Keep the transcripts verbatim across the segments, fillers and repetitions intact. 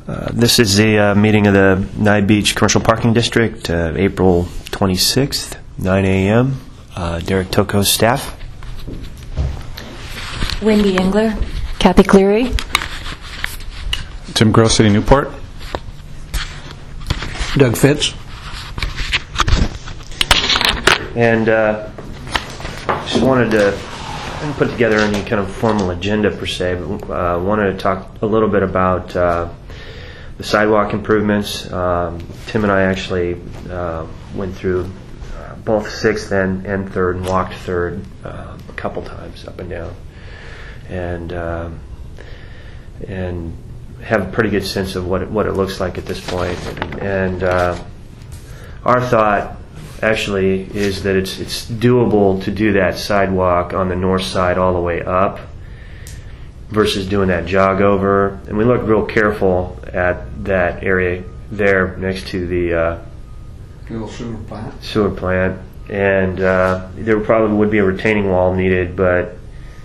Uh, this is the uh, meeting of the Nye Beach Commercial Parking District, uh, April twenty-sixth, nine a.m. Uh, Derek Toko's staff. Wendy Engler, Kathy Cleary, Tim Gross, City Newport. Doug Fitz. And uh, just wanted to I didn't put together any kind of formal agenda per se, but uh, wanted to talk a little bit about uh, the sidewalk improvements. Um, Tim and I actually uh, went through uh, both sixth and, and third and walked third uh, a couple times up and down, and um, and have a pretty good sense of what it, what it looks like at this point. And, and uh, our thought actually is that it's it's doable to do that sidewalk on the north side all the way up versus doing that jog over. And we looked real careful at that area there next to the uh, Little sewer plant. sewer plant, and uh, there probably would be a retaining wall needed, but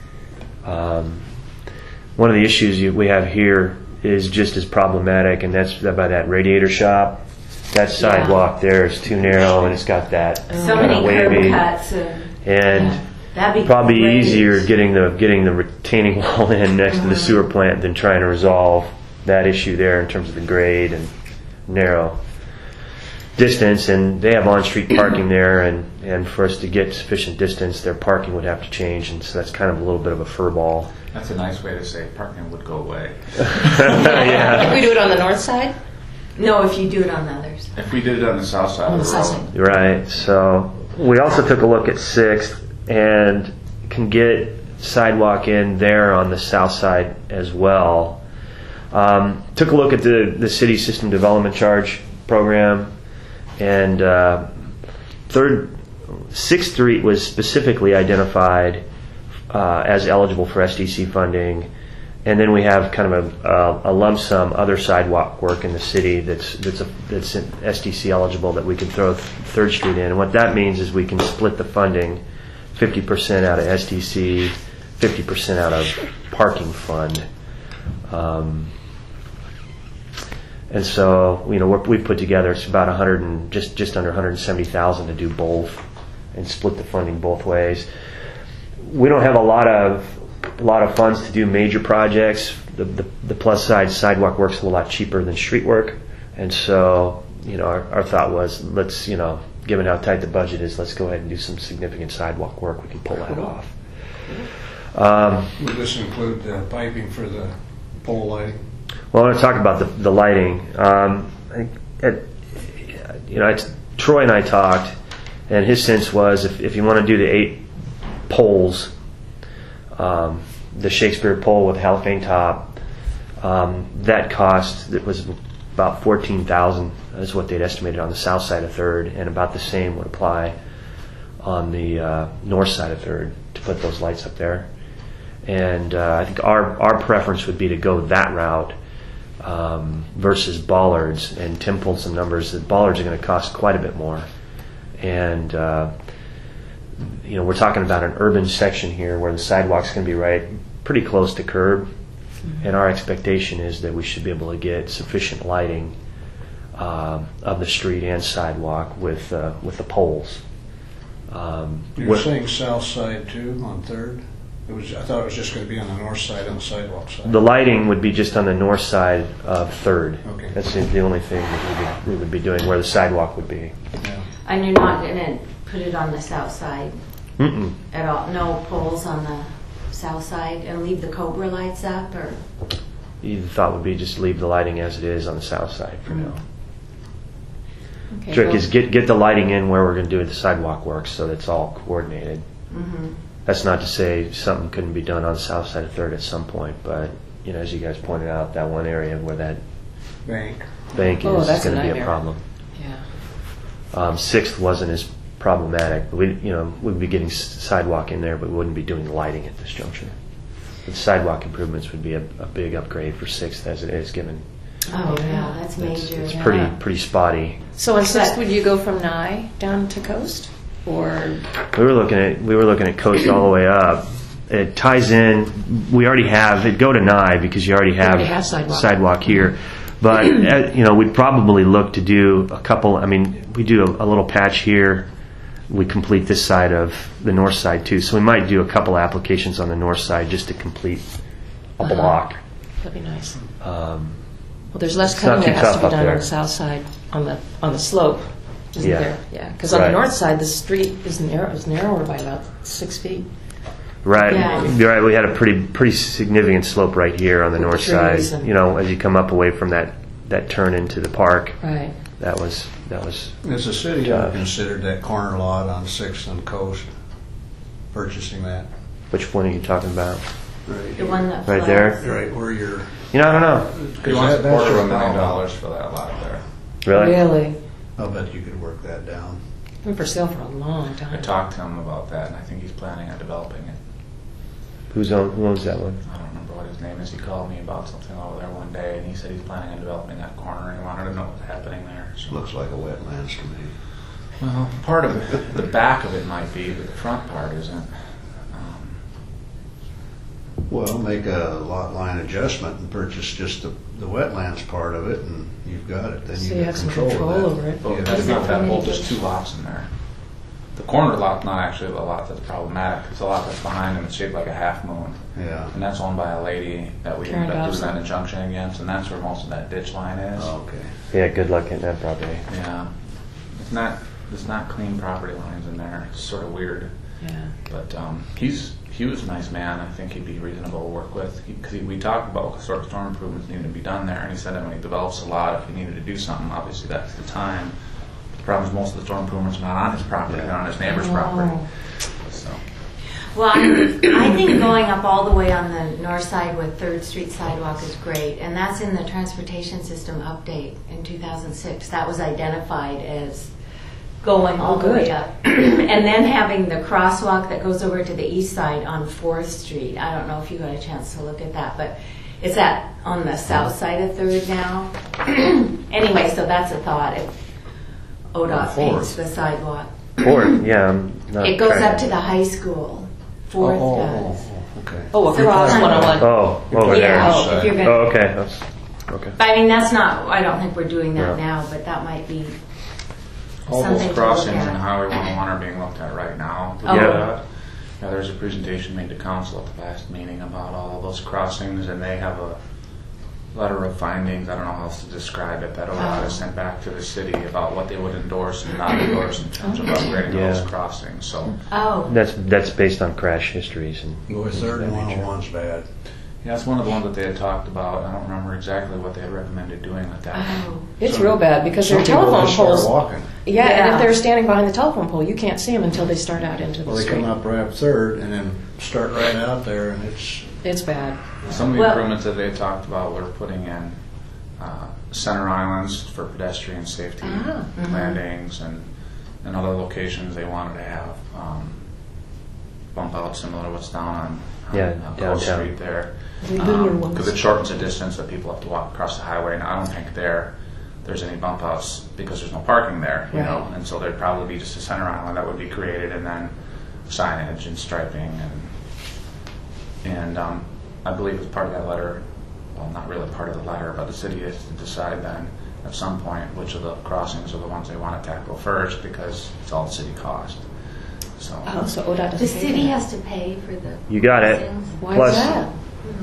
um, one of the issues you, we have here is just as problematic, and that's by that radiator shop. That sidewalk there is too narrow, and it's got that so kind many of wavy, curb cuts, and, and yeah, that'd be probably great. easier getting the getting the retaining wall in next mm-hmm. to the sewer plant than trying to resolve that issue there in terms of the grade and narrow distance. And they have on-street parking there, and, and for us to get sufficient distance, their parking would have to change, and so that's kind of a little bit of a furball. That's a nice way to say parking would go away. Yeah. If we do it on the north side? No, if you do it on the others. If we did it on the south side On of the the south road. side. Right. So we also took a look at sixth and can get sidewalk in there on the south side as well. Um, took a look at the, the city system development charge program, and uh, third, Sixth Street was specifically identified uh, as eligible for S D C funding. And then we have kind of a, a, a lump sum other sidewalk work in the city that's that's a, that's S D C eligible that we can throw Third Street in. And what that means is we can split the funding, fifty percent out of S D C, fifty percent out of parking fund. Um, and so you know we're, we put together it's about one hundred and just just under one hundred seventy thousand to do both and split the funding both ways. We don't have a lot of a lot of funds to do major projects. The, the, the plus side, sidewalk work's a lot cheaper than street work, and so you know our, our thought was let's you know given how tight the budget is, let's go ahead and do some significant sidewalk work. We can pull that off. Um, Would this include the piping for the pole lighting? well, I want to talk about the, the lighting. Um, I, at, you know, it's, Troy and I talked, and his sense was if, if you want to do the eight poles. Um, the Shakespeare pole with halophane top, um, that cost it was about fourteen thousand. Is what they'd estimated on the south side of Third, and about the same would apply on the uh, north side of Third to put those lights up there. And uh, I think our our preference would be to go that route um, versus bollards. And Tim pulled some numbers that bollards are going to cost quite a bit more, and uh, you know, we're talking about an urban section here where the sidewalk's going to be right pretty close to curb, mm-hmm. and our expectation is that we should be able to get sufficient lighting uh, of the street and sidewalk with uh, with the poles. Um, You're saying south side too on Third? It was. I thought it was just going to be on the north side on the sidewalk side. The lighting would be just on the north side of Third. Okay. That's the, the only thing that we would, we would be doing where the sidewalk would be. Yeah. And you're not going to put it on the south side Mm-mm. at all? No poles on the south side, and leave the Cobra lights up, or? The thought would be just leave the lighting as it is on the south side for Mm-hmm. now. Okay, Trick well, is get get the lighting in where we're going to do the sidewalk work so that it's all coordinated. Mm-hmm. That's not to say something couldn't be done on the south side of Third at some point, but you know, as you guys pointed out, that one area where that Bank. bank Oh, is that's a going to be a nightmare. problem. yeah. Um, Sixth wasn't as problematic. We, you know, we'd be getting s- sidewalk in there, but we wouldn't be doing lighting at this juncture. The sidewalk improvements would be a, a big upgrade for Sixth as it is, given Oh, yeah, that's it's, major. it's yeah. pretty pretty spotty. So on Sixth, would you go from Nye down to Coast? Or We were looking at we were looking at Coast all the way up. It ties in. We already have it. Go to Nye because you already have, already have sidewalk. sidewalk here. But uh, you know, we'd probably look to do a couple. I mean, we do a, a little patch here. We complete this side of the north side too, so we might do a couple applications on the north side just to complete a Uh-huh. block. That'd be nice. Um, Well, there's less It's not cutting too that has to tough be up done there. on the south side, on the on the slope, isn't Yeah. there? Yeah, because on Right. the north side, the street is narrow, is narrower by about six feet. Right, Yeah. you're right. We had a pretty pretty significant slope right here on the north side. Trees and- You know, as you come up away from that, that turn into the park, Right. that was that was Has the city Yeah. ever considered that corner lot on Sixth and Coast, purchasing that? which one are you talking about? Right. The one that Right floods. there? Right, where you're, You know, I don't know. He wants a That- that's quarter of a your million problem. dollars for that lot there. Really? Really? I'll bet you could work that down. Been for sale for a long I time. talked to him about that, and I think he's planning on developing it. Who's on? Who owns that one? I don't remember what his name is. He called me about something over there one day, and he said he's planning on developing that corner, and he wanted to know what's happening there. So. Looks like a wetlands to me. Well, part of it, the back of it might be, but the front part isn't. Um, Well, make a lot line adjustment and purchase just the, the wetlands part of it, and you've got it. Then So you you get have some control, control of that. over it. Well, Yeah. that's Is not it that for whole, me? just two lots in there. The corner lot's not actually a lot that's problematic. It's a lot that's behind and it's shaped like a half moon. Yeah. And that's owned by a lady that we Karen ended up doing Dobson. that injunction against, and that's where most of that ditch line is. Oh, okay. Yeah, good luck getting that property. Yeah. It's not, there's not clean property lines in there. It's sort of weird. Yeah. But um, he's he was a nice man. I think he'd be reasonable to work with. Because we talked about what sort of storm improvements needed to be done there, and he said that when he develops a lot, if he needed to do something, obviously that's the time. The problem is most of the storm improvements are not on his property, they're on his neighbor's Oh. property. So Well, I I think going up all the way on the north side with Third Street sidewalk is great, and that's in the transportation system update in two thousand six. That was identified as going all Oh, the way good. up. And then having the crosswalk that goes over to the east side on Fourth Street. I don't know if you got a chance to look at that, but it's at on the south side of Third now. Anyway, so that's a thought. If O D O T Fourth. paints the sidewalk. Fourth, yeah. I'm not It goes up tracking. to the high school. Fourth oh, does. oh, oh, okay. Oh, across So- one oh one. Oh, over Yeah, there. oh, if you're gonna- Oh, okay. That's, okay. But I mean, that's not, I don't think we're doing that No. now, but that might be all something those to look crossings at. in Highway one oh one are being looked at right now. Oh. Yeah. Yeah, there's a presentation made to council at the last meeting about all of those crossings, and they have a letter of findings, I don't know how else to describe it, that O D O T Oh. has sent back to the city about what they would endorse and not endorse in terms of upgrading Yeah. those crossings. So, Oh, That's that's based on crash histories and Go with things of Third that and one nature. oh one's bad. yeah, that's one of the ones that they had talked about. I don't remember exactly what they had recommended doing with that. oh. It's Some- real bad because Some their people telephone just start poles. walking. Yeah, and Yeah. if they're standing behind the telephone pole, you can't see them until they start out into the Well, they street. come up right up Third and then start right out there, and it's, It's bad. Some of the Well- improvements that they had talked about were putting in uh, center islands for pedestrian safety, Ah. landings, and, and other locations they wanted to have um, bump out similar to what's down on, on Yeah, uh, Coast downtown. Street there. The linear ones. Because it shortens the distance that people have to walk across the highway, and I don't think there there's any bump outs because there's no parking there, you know, Right. and so there'd probably be just a center island that would be created, and then signage and striping, and and um, I believe as part of that letter, well, not really part of the letter, but the city is to decide then at some point which of the crossings are the ones they want to tackle first, because it's all city cost. So Oh, so O D O T The doesn't pay city for that. has to pay for the. You got it. crossings? Why Plus- is that?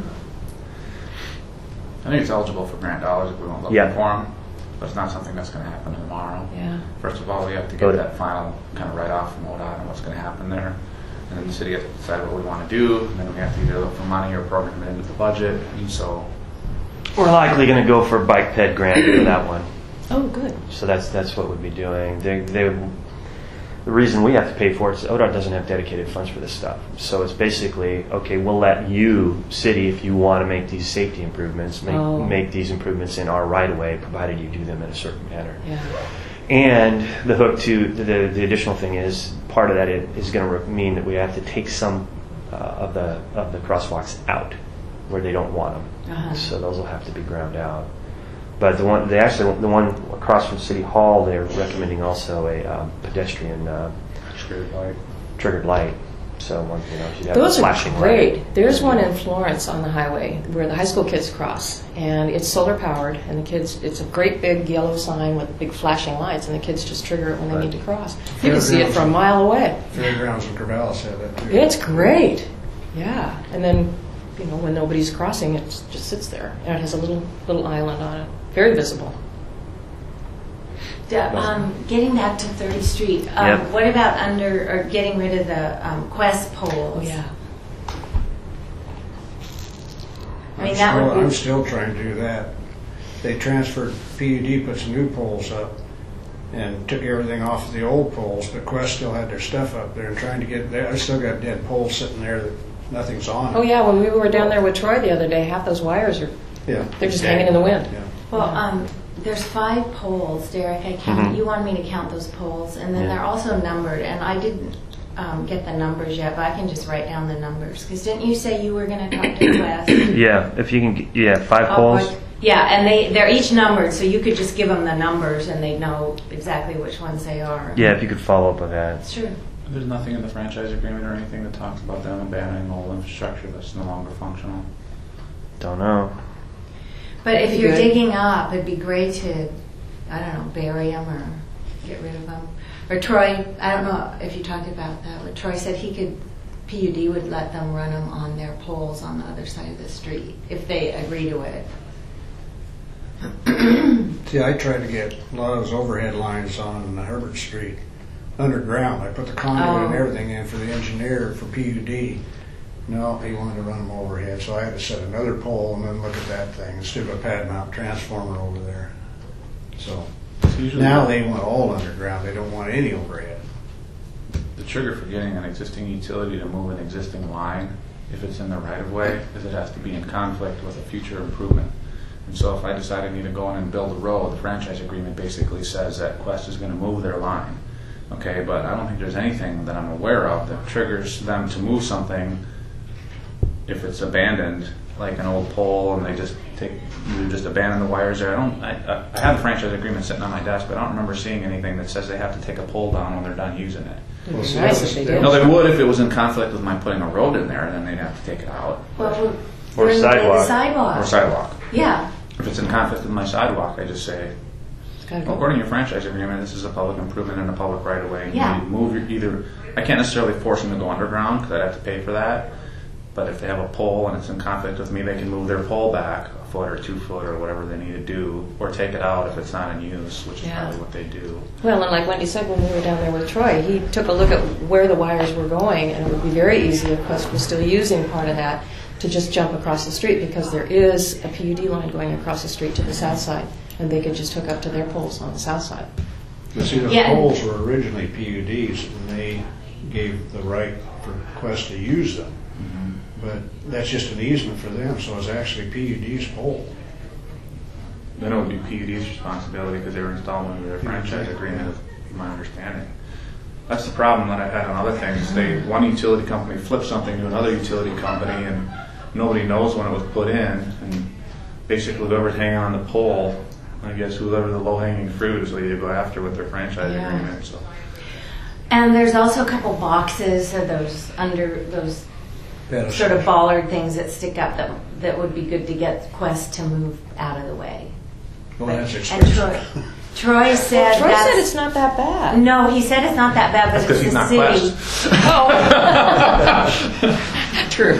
I think it's eligible for grant dollars if we won't look Yeah. for them, but it's not something that's going to happen tomorrow. Yeah. First of all, we have to Go get to- that final kind of write-off from O D O T and what's going to happen there. And then the city has to decide what we want to do, and then we have to either look for money or program it into the budget. And so, We're likely going to go for a bike ped grant for that one. Oh, good. So that's that's what we'd be doing. They, they, the reason we have to pay for it is O D O T doesn't have dedicated funds for this stuff. So it's basically, okay, we'll let you, city, if you want to make these safety improvements, make, Oh. make these improvements in our right-of-way, provided you do them in a certain manner. Yeah. And the hook to the, the additional thing is part of that is going to mean that we have to take some uh, of the of the crosswalks out where they don't want them. Uh-huh. So those will have to be ground out. But the one, they actually the one across from City Hall, they're recommending also a um, pedestrian uh, triggered light. triggered light. So one, you know, she'd have Those a are flashing great. light. There's one in Florence on the highway where the high school kids cross, and it's solar powered, and the kids, it's a great big yellow sign with big flashing lights, and the kids just trigger it when they Right. need to cross. You can see it from a mile away. Fairgrounds in Corvallis had that too. It's great. Yeah. And then, you know, when nobody's crossing, it just sits there, and it has a little little island on it. Very visible. Yeah, um, getting back to third Street, um, Yep. what about under, or getting rid of the um, Quest poles? Oh, yeah. I mean, I'm that still- would be- I'm still trying to do that. They transferred, P U D put some new poles up and took everything off of the old poles, but Quest still had their stuff up there and trying to get, there. I still got dead poles sitting there that nothing's on. Oh, yeah. When we were down there with Troy the other day, half those wires are, Yeah. they're just hanging in the wind. Yeah. Well, um, there's five poles, Derek. I counted. You wanted me to count those poles, and then Yeah. they're also numbered. And I didn't um, get the numbers yet, but I can just write down the numbers. Because didn't you say you were going to talk to Quest? Yeah, if you can, g- yeah, five Oh, poles. what- Yeah, and they they're each numbered, so you could just give them the numbers, and they know exactly which ones they are. Yeah, if you could follow up with that. Sure. There's nothing in the franchise agreement or anything that talks about them abandoning old infrastructure that's no longer functional. Don't know. But if Pretty you're good. digging up, it'd be great to, I don't know, bury them or get rid of them. Or Troy, I don't know if you talked about that, but Troy said he could, P U D would let them run them on their poles on the other side of the street if they agree to it. See, I tried to get a lot of those overhead lines on Herbert Street underground. I put the conduit and Oh. everything in for the engineer for P U D. No, he wanted to run them overhead, so I had to set another pole and then look at that thing instead of a pad mount transformer over there. So Usually now they want all underground. They don't want any overhead. the trigger for getting an existing utility to move an existing line, if it's in the right of way, is it has to be in conflict with a future improvement. And so if I decide I need to go in and build a road, the franchise agreement basically says that Quest is going to move their line. Okay, but I don't think there's anything that I'm aware of that triggers them to move something if it's abandoned, like an old pole, and they just take, you just abandon the wires there. I don't. I, I I have the franchise agreement sitting on my desk, but I don't remember seeing anything that says they have to take a pole down when they're done using it. Well, It'd see, be that nice was- if they that did. No, they would if it was in conflict with my putting a road in there, then they'd have to take it out. Well, Or then sidewalk. The sidewalk. Or sidewalk. Yeah. If it's in conflict with my sidewalk, I just say, It's gotta well, go. according to your franchise agreement, this is a public improvement in a public right of way. Yeah. You move your, either, I can't necessarily force them to go underground because I'd have to pay for that. But if they have a pole and it's in conflict with me, they can move their pole back a foot or two foot or whatever they need to do, or take it out if it's not in use, which is Yeah. probably what they do. Well, and like Wendy said, when we were down there with Troy, he took a look at where the wires were going, and it would be very easy if Quest was still using part of that to just jump across the street, because there is a P U D line going across the street to the south side, and they could just hook up to their poles on the south side. But see, those Yeah. poles were originally P U Ds, and they gave the right for Quest to use them. But that's just an easement for them, so it's actually P U D's pole. Then it would be P U D's responsibility because they were installed under their franchise agreement, is my understanding. That's the problem that I've had on other things. They, one utility company flips something to another utility company and nobody knows when it was put in. And basically whoever's hanging on the pole, I guess whoever the low-hanging fruit is what you go after with their franchise Yeah. agreement. So And there's also a couple boxes of those under those sort of bollard things that stick up that that would be good to get Quest to move out of the way. Well, that's And Troy, expensive. Troy said Troy that's, said it's not that bad. no, he said it's not that bad, but that's it's because the he's city. not Quest. Oh. True.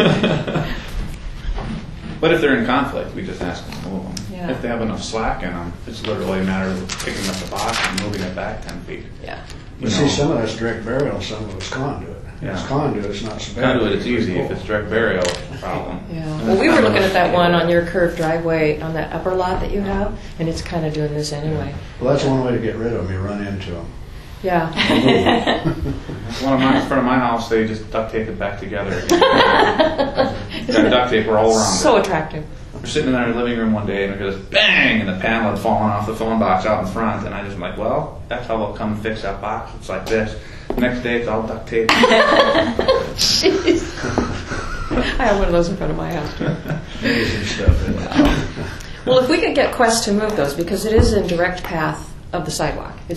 But if they're in conflict, we just ask them to move them. Yeah. If they have enough slack in them, it's literally a matter of picking up the box and moving it back ten feet. Yeah. You see, some of that's direct burial, some of it's conduit. If it's Yeah. conduit, it's not so bad. Conduit, it's easy. If it's direct burial, it's a problem. Yeah. And Well, it's we were kind of looking a- at that one on your curved driveway on that upper lot that you have, and it's kind of doing this anyway. Well, that's one way to get rid of them, you run into them. Yeah. One of mine, in front of my house, they just duct taped it back together. Got duct tape all around So it. attractive. We're sitting in our living room one day and we hear this bang, and the panel had fallen off the phone box out in front. And I just like, well, that's how they'll come and fix that box. It's like this. Next day, it's all duct tape. Jeez. I have one of those in front of my house too. Amazing stuff. Isn't it? Well, if we could get Quest to move those, because it is in direct path of the sidewalk. It's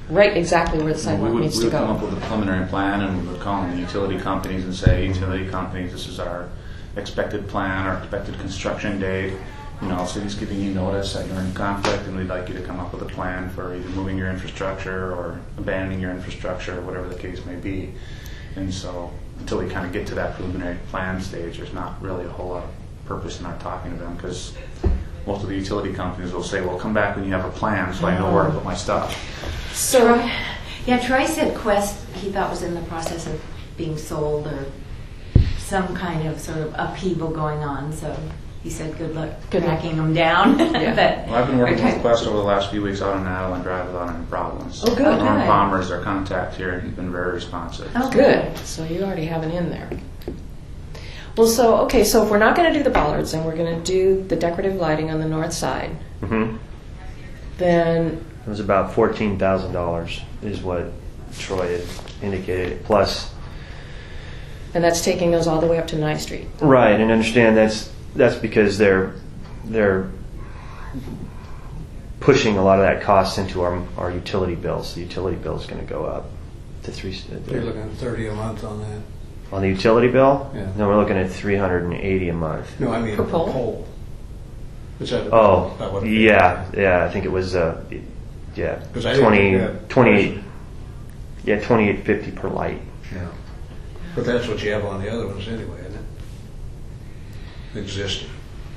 right exactly where the We sidewalk would, needs we to would come up go. with a preliminary plan, and we would call in the utility companies and say, utility companies, this is our expected plan, our expected construction date. You know, city's giving you notice that you're in conflict, and we'd like you to come up with a plan for either moving your infrastructure or abandoning your infrastructure, whatever the case may be. And so, until we kind of get to that preliminary plan stage, there's not really a whole lot of purpose in our talking to them, because most of the utility companies will say, well, come back when you have a plan so I know where to put my stuff. So, Yeah, Troy said Quest, he thought was in the process of being sold or some kind of sort of upheaval going on, so he said good luck Good luck. tracking them down. Yeah. But Well, I've been working okay. with Quest over the last few weeks out on Adeline Drive without any problems. Oh, good. Norm Okay. Palmer is their contact here, and he's been very responsive. Oh, good. So you already have an in there. Well, so, okay, so if we're not going to do the bollards and we're going to do the decorative lighting on the north side, Mm-hmm. then, It was about fourteen thousand dollars is what Troy had indicated. Plus, and that's taking those all the way up to ninth Street. right, and understand that's that's because they're they're pushing a lot of that cost into our our utility bills. The utility bill is going to go up to three. You're looking at thirty a month on that. On the utility bill, Yeah. no, we're looking at three hundred and eighty a month. No, I mean Per per pole? pole. Is that Oh, about what it yeah, yeah. I think it was uh, yeah, 'Cause I didn't twenty, think that- twenty-eight, yeah, twenty-eight fifty per light. Yeah. But that's what you have on the other ones anyway, isn't it? Existing.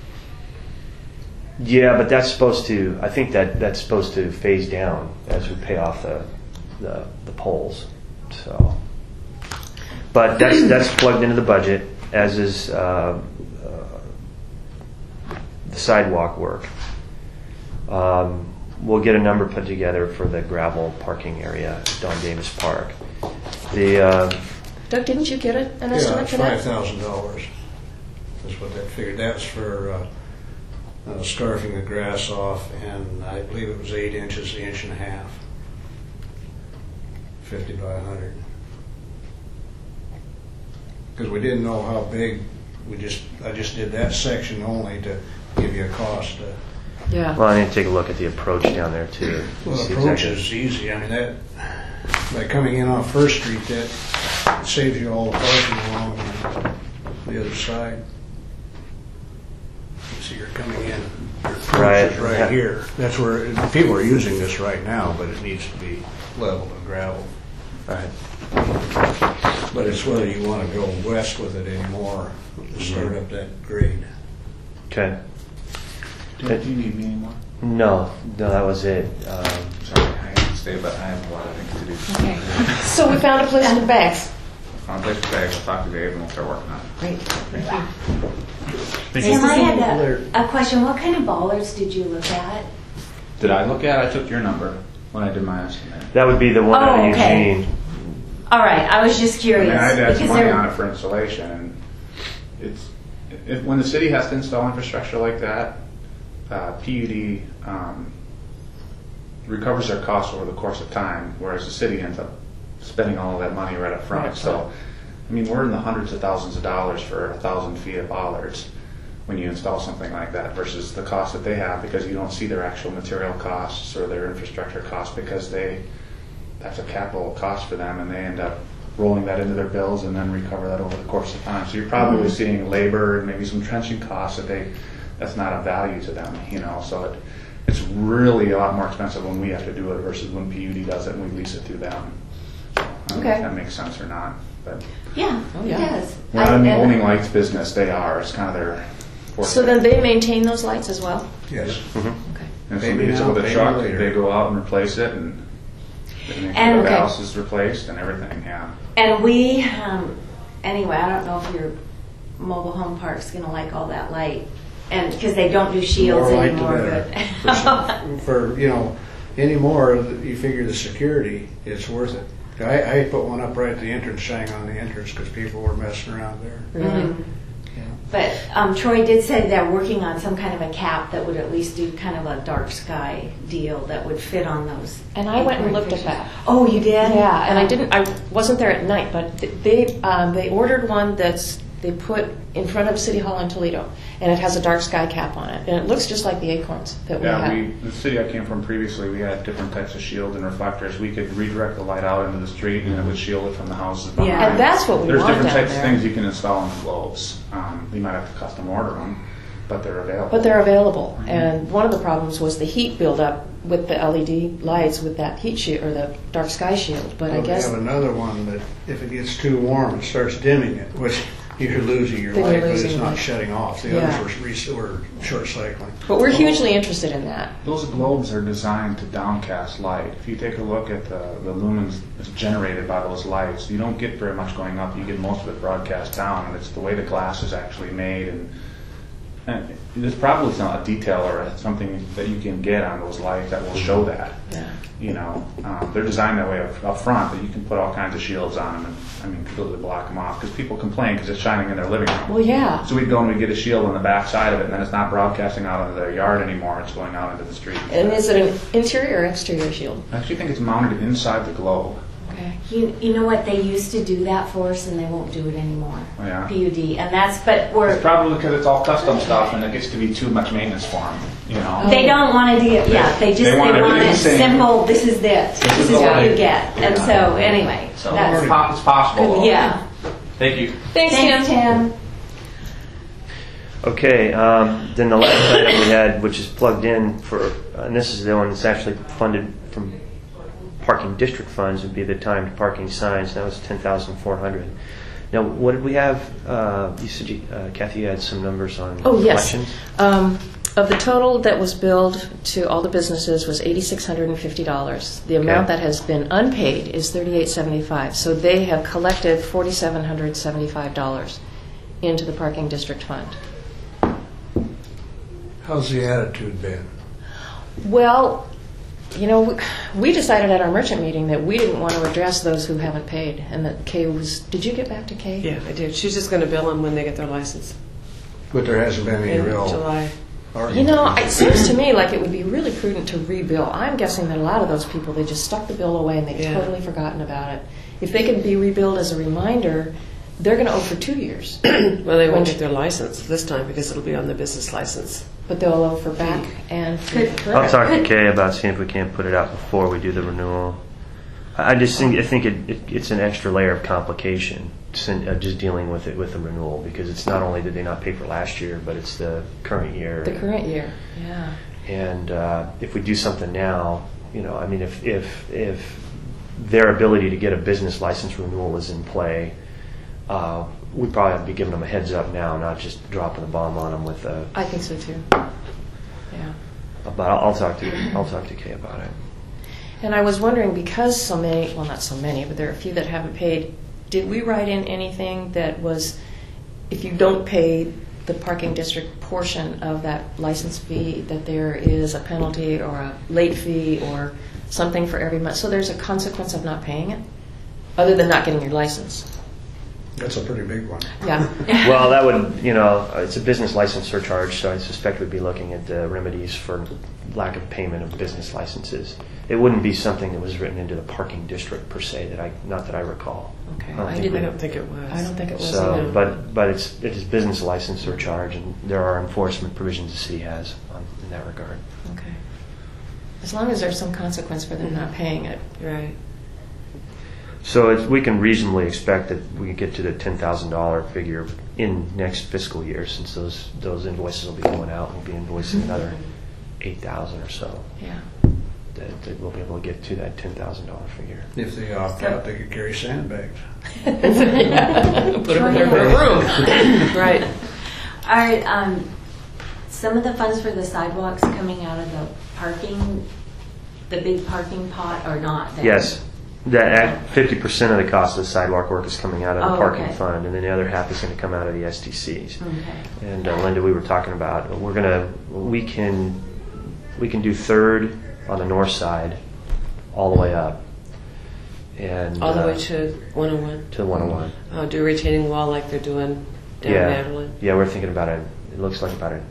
Yeah, but that's supposed to. I think that that's supposed to phase down as we pay off the the, the poles. So, but that's that's plugged into the budget, as is uh, uh, the sidewalk work. Um, we'll get a number put together for the gravel parking area at Don Davis Park. The uh, Doug, didn't you get it, an Yeah, estimate it's for five that? thousand dollars. That's what that figured. That's for uh, uh, scarfing the grass off, and I believe it was eight inches, an inch and a half. Fifty by a hundred. Because we didn't know how big. We just I just did that section only to give you a cost. Uh, Yeah. well, I need to take a look at the approach down there too. well, See the approach exactly- is easy. I mean that by coming in off First Street, that saves you all the parking along the other side. So you're coming in. Your approach Right. is right here. That's where people are using this right now, but it needs to be level and gravel. Right. But it's whether you want to go west with it anymore to start up that grade. Okay. Do do you need me anymore? No, no, that was it. Um, Sorry, I have to stay, but I have a lot of things to do. Okay. So we found a place for bags. On place for bags, I'll talk to Dave and we'll start working on it. Great. Sam, I had a, a question. What kind of bollards did you look at? Did I look at? I took your number when I did my estimate. that would be the one Oh, out of okay. Eugene. All right, I was just I curious. mean, I had to add some because money they're- on it for installation, and it's if, when the city has to install infrastructure like that, uh, P U D um, recovers their costs over the course of time, whereas the city ends up spending all of that money right up front. Right. So, I mean, we're in the hundreds of thousands of dollars for a thousand feet of bollards when you install something like that versus the cost that they have, because you don't see their actual material costs or their infrastructure costs, because they that's a capital cost for them, and they end up rolling that into their bills and then recover that over the course of time. So you're probably seeing labor and maybe some trenching costs that they that's not a value to them, you know. So it, it's really a lot more expensive when we have to do it versus when P U D does it and we lease it to them. I don't know Okay. if that makes sense or not, but Yeah, Oh, it yeah. does. we're not in the I- owning lights business. They are. It's kind of their. forte. So then they maintain those lights as well? Yes. Okay. And if Maybe somebody hits it now, with a maybe truck, later. they go out and replace it, and, and And- the Okay. house is replaced and everything. Yeah. And we, um, anyway, I don't know if your mobile home park's gonna like all that light, and because they don't do shields More light the anymore. better. But For, some- for, you know, anymore, you figure the security, it's worth it. I, I put one up right at the entrance, shining on the entrance, because people were messing around there. Really? But um, Troy did say they're working on some kind of a cap that would at least do kind of a dark sky deal that would fit on those. And I went and eight-point looked at fixtures. that. Oh, you did? Yeah, and I didn't. I wasn't there at night, but th- they um, they ordered one that's they put in front of City Hall in Toledo, and it has a dark sky cap on it, and it looks just like the acorns that we Yeah, have. we, the city I came from previously, we had different types of shields and reflectors. We could redirect the light out into the street and it would shield it from the houses behind. Yeah. And that's what we There's want different down types of there. things you can install in the globes. Um, you might have to custom order them, but they're available. But they're available, Mm-hmm. and one of the problems was the heat buildup with the L E D lights with that heat shield or the dark sky shield. But I Well, they guess have another one that if it gets too warm, it starts dimming it, which you're losing your Then you're light, but losing it's not light. shutting off. The Yeah. others were, re- were short cycling. But we're hugely interested in that. Those globes are designed to downcast light. If you take a look at the, the lumens that's generated by those lights, you don't get very much going up. You get most of it broadcast down, and it's the way the glass is actually made. And, and there's probably some, a detail or something that you can get on those lights that will show that. Yeah. You know, um, they're designed that way up, up front, but you can put all kinds of shields on them and, I mean, completely block them off because people complain because it's shining in their living room. Well, yeah. So we'd go and we'd get a shield on the back side of it, and then it's not broadcasting out into their yard anymore. It's going out into the street. And is it an interior or exterior shield? I actually think it's mounted inside the globe. Okay. You, you know what, they used to do that for us and they won't do it anymore. Oh, yeah? P U D, and that's, but we're, It's probably because it's all custom stuff, and it gets to be too much maintenance for them. You know. they don't want to do it, yeah, they just, They they want want it to be it the same. simple, this is it, this is is the what light. you get. And Yeah. so, anyway, So it's, that's, po- it's possible. yeah. Thank you. Thanks, Thanks, Tim. Tim. Okay, um, then the last item we had, which is plugged in for, and this is the one that's actually funded from parking district funds, would be the timed parking signs. That was ten thousand four hundred. Now, what did we have? Uh, you said, you, uh, Kathy, you had some numbers on Oh, yes. collections. Um, of the total that was billed to all the businesses was eight thousand six hundred fifty dollars. The amount Okay. that has been unpaid is thirty-eight seventy-five. So they have collected four thousand seven hundred seventy-five dollars into the parking district fund. How's the attitude been? Well, you know, we- we decided at our merchant meeting that we didn't want to address those who haven't paid, and that Kay was. Did you get back to Kay? Yeah, I did. She's just going to bill them when they get their license But there hasn't been any in real July. You argument. know, it seems to me like it would be really prudent to rebill. I'm guessing that a lot of those people, they just stuck the bill away and they've Yeah. totally forgotten about it. If they could be rebilled as a reminder, they're going to owe for two years. Well, they When won't she- get their license this time because it'll be on the business license. But they'll owe for back and for Could- I'll talk to Good. Kay about seeing if we can't put it out before we do the renewal. I I just think I think it, it, it's an extra layer of complication, sin- uh, just dealing with it with the renewal, because it's not only did they not pay for last year, but it's the current year. the current year. Yeah. And uh, if we do something now, you know, I mean, if if if their ability to get a business license renewal is in play, uh, we probably have to be giving them a heads up now, not just dropping the bomb on them with a. I think so too. Yeah. But I'll, I'll talk to I'll talk to Kay about it. And I was wondering, because so many, well, not so many, but there are a few that haven't paid, did we write in anything that was, if you don't pay the parking district portion of that license fee, that there is a penalty or a late fee or something for every month? So there's a consequence of not paying it, other than not getting your license. That's a pretty big one. Yeah. Well, that would, you know, it's a business license surcharge, so I suspect we'd be looking at the remedies for lack of payment of business licenses. It wouldn't be something that was written into the parking district per se, that I, not that I recall. Okay. I don't I think didn't- I we- don't think it was. I don't think it was So, either. but but it's it is business license surcharge, and there are enforcement provisions the city has on, in that regard. Okay. As long as there's some consequence for them not paying it. Right. So it's, we can reasonably expect that we can get to the ten thousand dollar figure in next fiscal year, since those those invoices will be going out. We'll be invoicing another eight thousand or so. Yeah. That, that we'll be able to get to that ten thousand dollar figure. If they opt out, they could carry sandbags. Put them in their room. Right. Are um, some of the funds for the sidewalks coming out of the parking, the big parking pot, or not? then? Yes, that fifty percent of the cost of the sidewalk work is coming out of the Oh, parking okay. fund, and then the other half is going to come out of the S T Cs. Okay. And uh, Linda, we were talking about we're gonna we can we can do Third on the north side all the way up, and All the uh, way to one oh one. to one oh one. Oh, do a retaining wall like they're doing down Yeah, Madeline. yeah, we're thinking about a. It looks like about an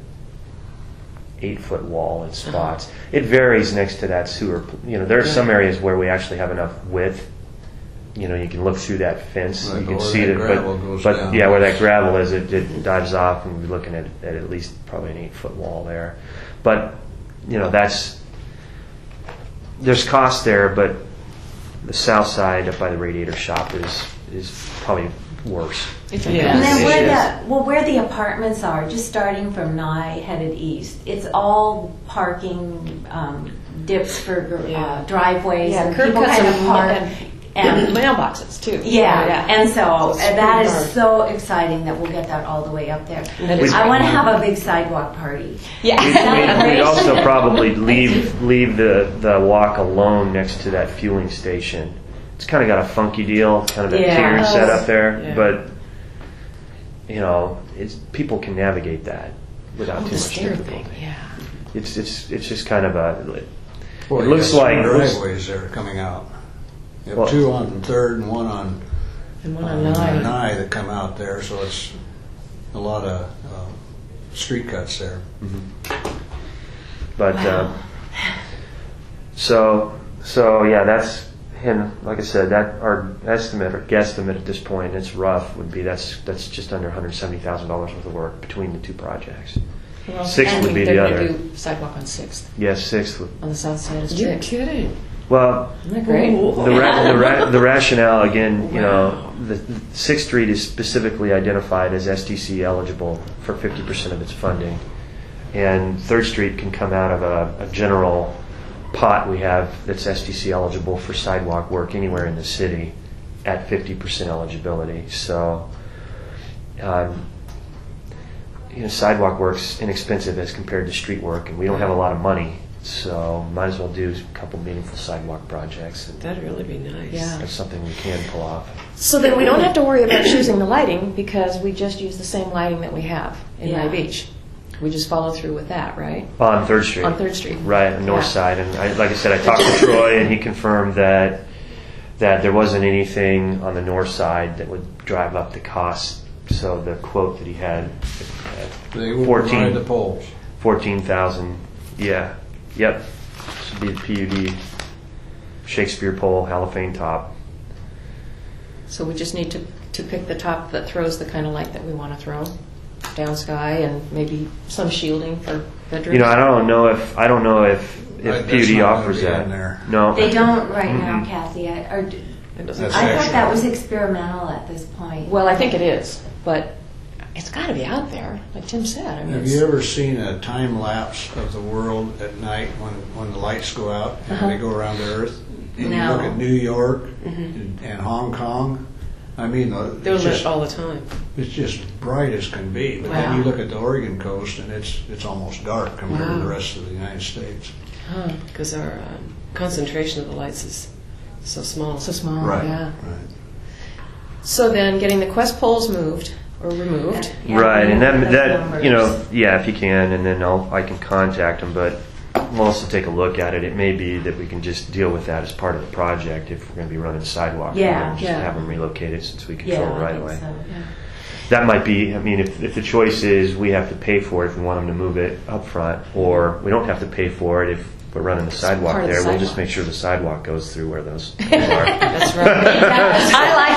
eight foot wall in spots. Uh-huh. It varies next to that sewer. You know, there are some Yeah. areas where we actually have enough width you know, you can look through that fence. Right, you can where see that it, gravel but, goes but down. yeah, where that gravel is, it, it dives off, and we're looking at, at at least probably an eight foot wall there. But you know, that's there's cost there, but the south side up by the radiator shop is is probably worse. It's And then It where is. the, well, where the apartments are, just starting from Nye headed east, it's all parking um, dips for Yeah. uh, driveways Yeah, and curb people cuts kind of and- park. And And, mailboxes too. yeah, and so It's uh, that is pretty so exciting that we'll get that all the way up there. That is I want to great. have a big sidewalk party. Yeah. We'd, we'd also probably leave leave the, the walk alone next to that fueling station. It's kind of got a funky deal, kind of a Yeah. pier set up there, Yeah. but you know, it's people can navigate that without Oh, too the much stair difficulty. thing, yeah. It's it's it's just kind of a. Well, it you looks got like two it looks- driveways there coming out. You have Well- two on Third and one on And one on on nine. Nye that come out there, so it's a lot of uh, street cuts there. But Wow. um, so so yeah, that's and like I said, that our estimate or guesstimate at this point, it's rough, would be that's that's just under one hundred seventy thousand dollars worth of work between the two projects. Well, Sixth and would be they're the gonna other. do sidewalk on Sixth Yes, sixth. Would, on the south side of You're Sixth. kidding. well, Isn't that great? the ra- the, ra- the rationale again, you know, the Sixth Street is specifically identified as S D C eligible for fifty percent of its funding, and Third Street can come out of a, a general pot we have that's S D C eligible for sidewalk work anywhere in the city at fifty percent eligibility. So, um, you know, sidewalk work's inexpensive as compared to street work, and we don't have a lot of money, so might as well do a couple meaningful sidewalk projects. And That'd really be nice. Yeah. that's something we can pull off. So then we don't have to worry about choosing the lighting because we just use the same lighting that we have in Yeah. Nye Beach. We just follow through with that, right? On Third Street. On Third Street. Right, on the north Yeah. side. And I, like I said, I talked to Troy, and he confirmed that that there wasn't anything on the north side that would drive up the cost. So the quote that he had, They uh, will provide the poles. fourteen thousand. Yeah, yep. Should be the P U D Shakespeare pole, halophane top. So we just need to, to pick the top that throws the kind of light that we want to throw. Down sky and maybe some shielding for bedrooms. You know, I don't know if I don't know if Right, if P U that's D not gonna offers be that. in there. No, They don't right now, Mhm. Kathy. I, or, d- It doesn't. That's I thought actually- that was experimental at this point. Well, I think it is, but it's got to be out there, like Tim said. I mean, Have it's- you ever seen a time lapse of the world at night when, when the lights go out and Uh-huh. they go around the Earth? And No. you look at New York Mm-hmm. and, and Hong Kong. I mean, uh, They're it's lit just, all the time. it's just bright as can be. But then Wow. you look at the Oregon coast and it's it's almost dark compared to Wow. the rest of the United States. Huh. Because our um, concentration of the lights is so small. So small, Right. yeah. Right. So then getting the Quest poles moved or removed. Yeah, right, and those that that you know, numbers. yeah, if you can, and then I'll I can contact them, but we'll also take a look at it. It may be that we can just deal with that as part of the project if we're going to be running sidewalk. Yeah, just yeah. have them relocated since we Yeah, control I right think away. so. That might be. I mean, if if the choice is we have to pay for it if we want them to move it up front, or we don't have to pay for it if we're running the sidewalk part of the there. We'll just sidewalk. make sure the sidewalk goes through where those are. That's right. I like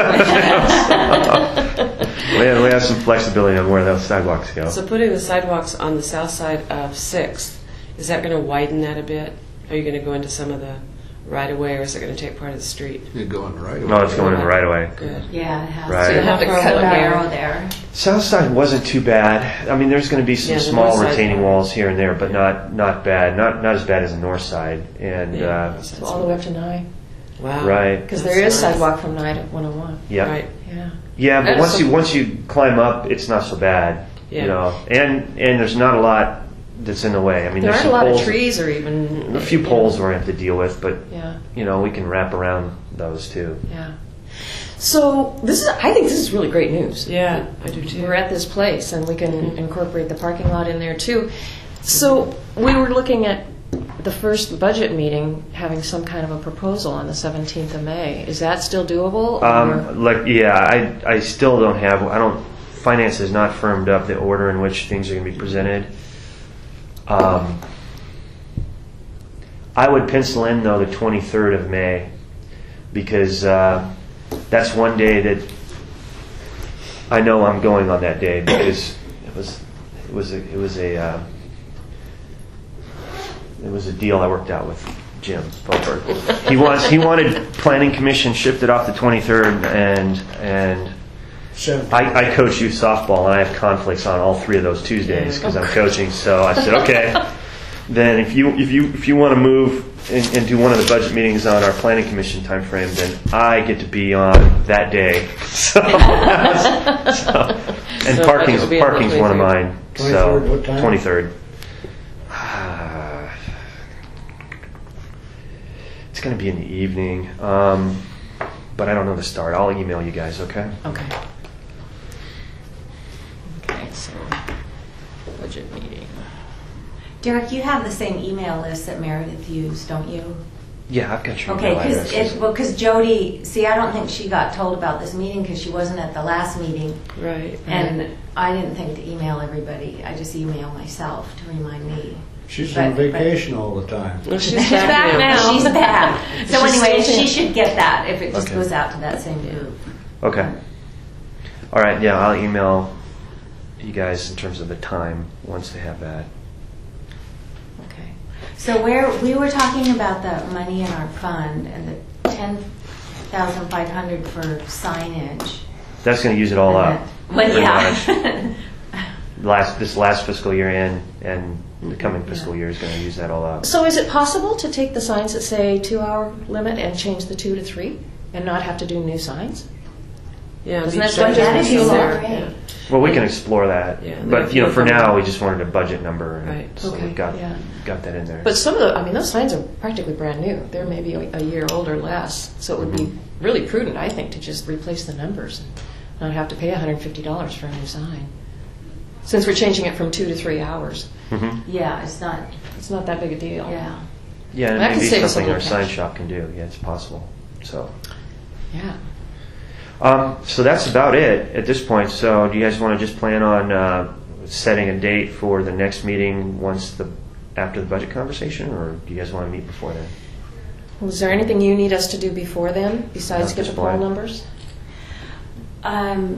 that approach. we, have, we have some flexibility on where those sidewalks go. So putting the sidewalks on the south side of Sixth, is that going to widen that a bit? Are you going to go into some of the right of way, or is it going to take part of the street? You're going right away. No, it's going in the right away. Good. Yeah, it has Right. to. So you have to Have cut a back. narrow there. South side wasn't too bad. I mean, there's going to be some Yeah, the small north side's retaining bad. walls here and there, but not not bad. Not not as bad as the north side. And Yeah, uh, that's So all the way up to Nye. Wow. Right. Because That's there is nice. sidewalk from Nye to one oh one. yeah, Right. Yeah. yeah. But That's once you some- once you climb up, it's not so bad. Yeah. You know, and and there's not a lot that's in the way. I mean, There there's aren't a some lot poles, of trees or even... a few poles we're going to have to deal with, but Yeah, you know, we can wrap around those too. yeah. So this is, I think this is really great news. Yeah, I do too. We're at this place and we can incorporate the parking lot in there too. So we were looking at the first budget meeting, having some kind of a proposal on the seventeenth of May. Is that still doable? or- Um, like, yeah, I I still don't have. I don't. Finance has not firmed up the order in which things are going to be presented. Um, I would pencil in though the twenty-third of May, because uh, that's one day that I know I'm going on that day because it was it was a, it was a uh, it was a deal I worked out with Jim Fulford. He wants he wanted planning commission shifted off the twenty-third, and and I, I coach youth softball, and I have conflicts on all three of those Tuesdays because I'm coaching. So I said, okay, then if you if you if you want to move and, and do one of the budget meetings on our planning commission time frame, then I get to be on that day. So, so and So parking's it'll be on the parking's one of twenty-third. mine. twenty-third, So what time? twenty-third. It's going to be in the evening, um, but I don't know the start. I'll email you guys, okay? Okay. Okay, so budget meeting. Derek, you have the same email list that Meredith used, don't you? Yeah, I've got your Okay, email because addresses. it, well, because Jody, see, I don't think she got told about this meeting because she wasn't at the last meeting, Right. and I didn't think to email everybody. I just emailed myself to remind me. She's But- on vacation all the time. Well, she's She's back, back now. now. She's back. So She's anyway, still she there. should get that if it just Okay. goes out to that same group. Okay. All right, yeah, I'll email you guys in terms of the time once they have that. Okay. So where, we were talking about the money in our fund and the ten thousand five hundred for signage. That's going to use it all up. Well, pretty yeah. much. Last this last fiscal year and and the coming fiscal year is going to use that all up. So is it possible to take the signs that say two-hour limit and change the two to three and not have to do new signs? Yeah, Doesn't beach that- signs that'd are be still so there. great. Yeah. Well, we can explore that, Yeah, but you know, they're for coming. now, we just wanted a budget number, and Right. so Okay, we got yeah. got that in there. But some of the, I mean, those signs are practically brand new. They're maybe a, a year old or less. So it would be really prudent, I think, to just replace the numbers and not have to pay one hundred fifty dollars for a new sign. Since we're changing it from two to three hours, Mhm. Yeah, it's not, it's not that big a deal. yeah. Yeah, and That it could may be save us a something our little sign cash. shop can do. Yeah, it's possible. So, Yeah. um, so that's about it at this point. So, do you guys want to just plan on uh, setting a date for the next meeting once the after the budget conversation, or do you guys want to meet before then? Was there anything you need us to do before then, besides Not get at the this poll point. numbers? Um,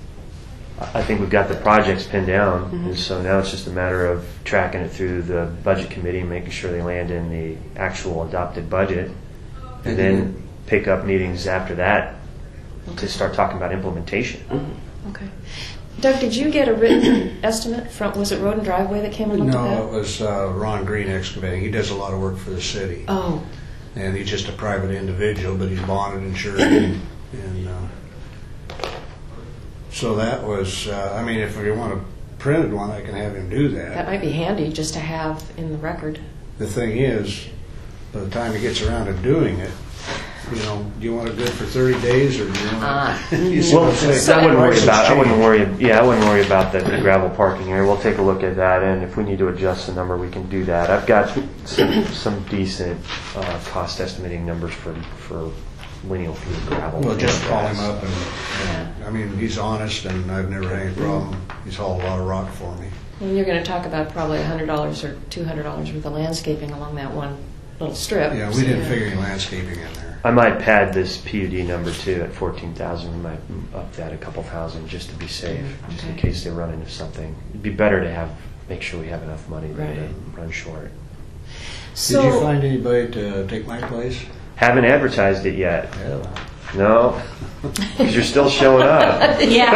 I I think we've got the projects pinned down, Mm-hmm. and so now it's just a matter of tracking it through the budget committee and making sure they land in the actual adopted budget, and then pick up meetings after that to start talking about implementation. Okay. Doug, did you get a written estimate from, was it Road and Driveway that came and looked at No, it that? was uh, Ron Green Excavating. He does a lot of work for the city. Oh, And he's just a private individual, but he's bonded, insured, and, and uh, so that was, uh, I mean, if you want a printed one, I can have him do that that. might be handy just to have in the record. The thing is, by the time he gets around to doing it, you know, do you want it good for thirty days, or do you want Ah. You see Well, what I'm saying? so I wouldn't worry Prices about. I wouldn't change. worry. Yeah, I wouldn't worry about the, the gravel parking area. We'll take a look at that, and if we need to adjust the number, we can do that. I've got some, some decent uh, cost estimating numbers for for lineal feet gravel. Well, just call him up, and, and I mean, he's honest, and I've never had any problem. He's hauled a lot of rock for me. And you're going to talk about probably one hundred dollars or two hundred dollars worth of landscaping along that one little strip. Yeah, we didn't figure any landscaping in there. I might pad this P U D number too at fourteen thousand. We might up that a couple thousand just to be safe, just in Okay. case they run into something. It'd be better to have make sure we have enough money than to Right. run short. So, Did you find anybody to take my place? Haven't advertised it yet. Yeah. No, because you're still showing up. Yeah.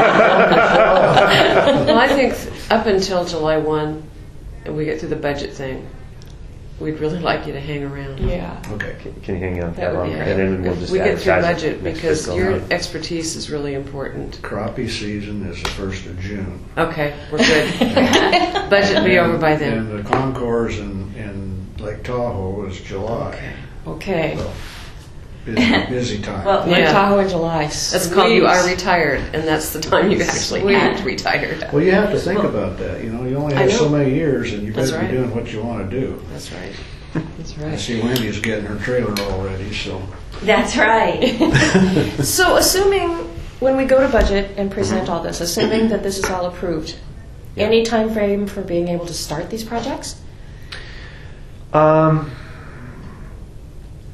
Well, I think up until July first, and we get through the budget thing, we'd really like you to hang around. yeah. Okay. Can, can you hang on That that would long? be And then we'll If just we get through advertise it budget, next because fiscal your year. expertise is really important. Crappie season is the first of June. Okay, we're good. Budget will be over by then. And the concours in, in Lake Tahoe is July. Okay. So, busy, busy time. Well, Lake Yeah. Tahoe in July. That's called you are retired, and that's the time you actually Sweet. act retired. Well, you have to think about that. You know, you only I have know. so many years, and you That's better be right. doing what you want to do. That's right. That's I right. see Wendy's getting her trailer already, so. that's right. So, assuming when we go to budget and present all this, assuming that this is all approved, Yeah. any time frame for being able to start these projects? Um,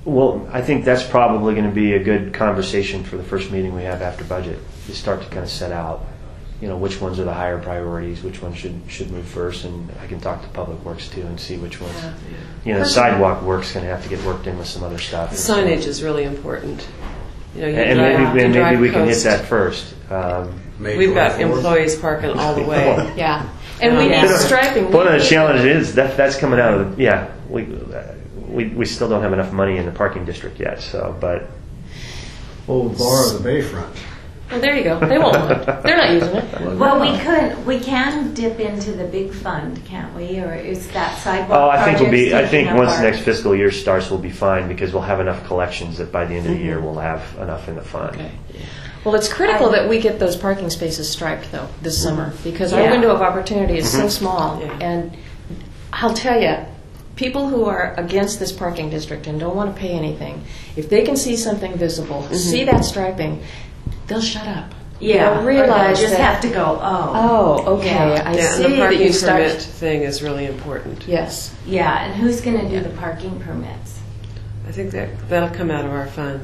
Well, I think that's probably going to be a good conversation for the first meeting we have after budget. You start to kind of set out, you know, which ones are the higher priorities, which ones should should move first, and I can talk to Public Works too and see which ones. Yeah. You know, the sidewalk work's going to have to get worked in with some other stuff. The signage is really important. You know, you And drive, maybe, you and drive maybe we can hit coast. that first. Um, May We've got twenty-fourth. employees parking all the way. Yeah. And we Yeah. need striping. One We of the need- challenges is that that's coming out of the, yeah, we, uh, we, we still don't have enough money in the parking district yet, so, but, Well, we'll borrow the bayfront. Well, there you go. They won't. They're not using it. Well, we could, we can dip into the big fund, can't we? Or is that sidewalk oh, I think we'll be, I project think taking once up the our- next fiscal year starts, we'll be fine because we'll have enough collections that by the end of the Mm-hmm. year, we'll have enough in the fund. Okay. Well, it's critical I- that we get those parking spaces striped, though, this summer, because our Yeah. window of opportunity is so small. Yeah. And I'll tell you, people who are against this parking district and don't want to pay anything, if they can see something visible, see that striping, they'll shut up. Yeah, They'll or realize they'll just that- have to go, oh. Oh, okay. Yeah. I Yeah, see and the that parking you permit started. thing is really important. Yes. Yeah, and who's going to do the parking permits? I think that that'll come out of our fund.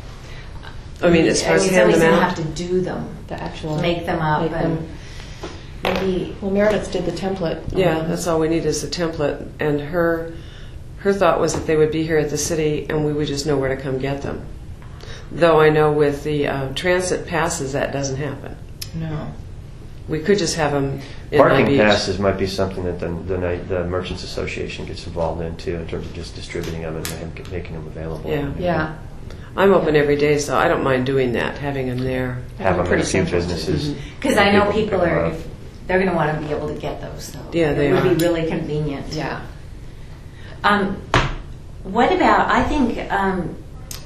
I mean, as far as I mean, hand them somebody's going to out. have to do them, The actual. make them up, make and them- maybe. Well, Meredith did the template. Yeah, Um, that's all we need is a template. And her, her thought was that they would be here at the city, and we would just know where to come get them. Though I know with the uh, transit passes, that doesn't happen. No. We could just have them in my Parking beach. passes might be something that the, the, night- the Merchants Association gets involved in too, in terms of just distributing them and ma- making them available. Yeah. Yeah. I'm open every day, so I don't mind doing that, having them there. Have them in Pretty a few simple. businesses. Because I know People people pick 'em are, up. if, they're going to want to be able to get those, so. Yeah, they It would are. be really convenient. Yeah. Um, what about, I think um,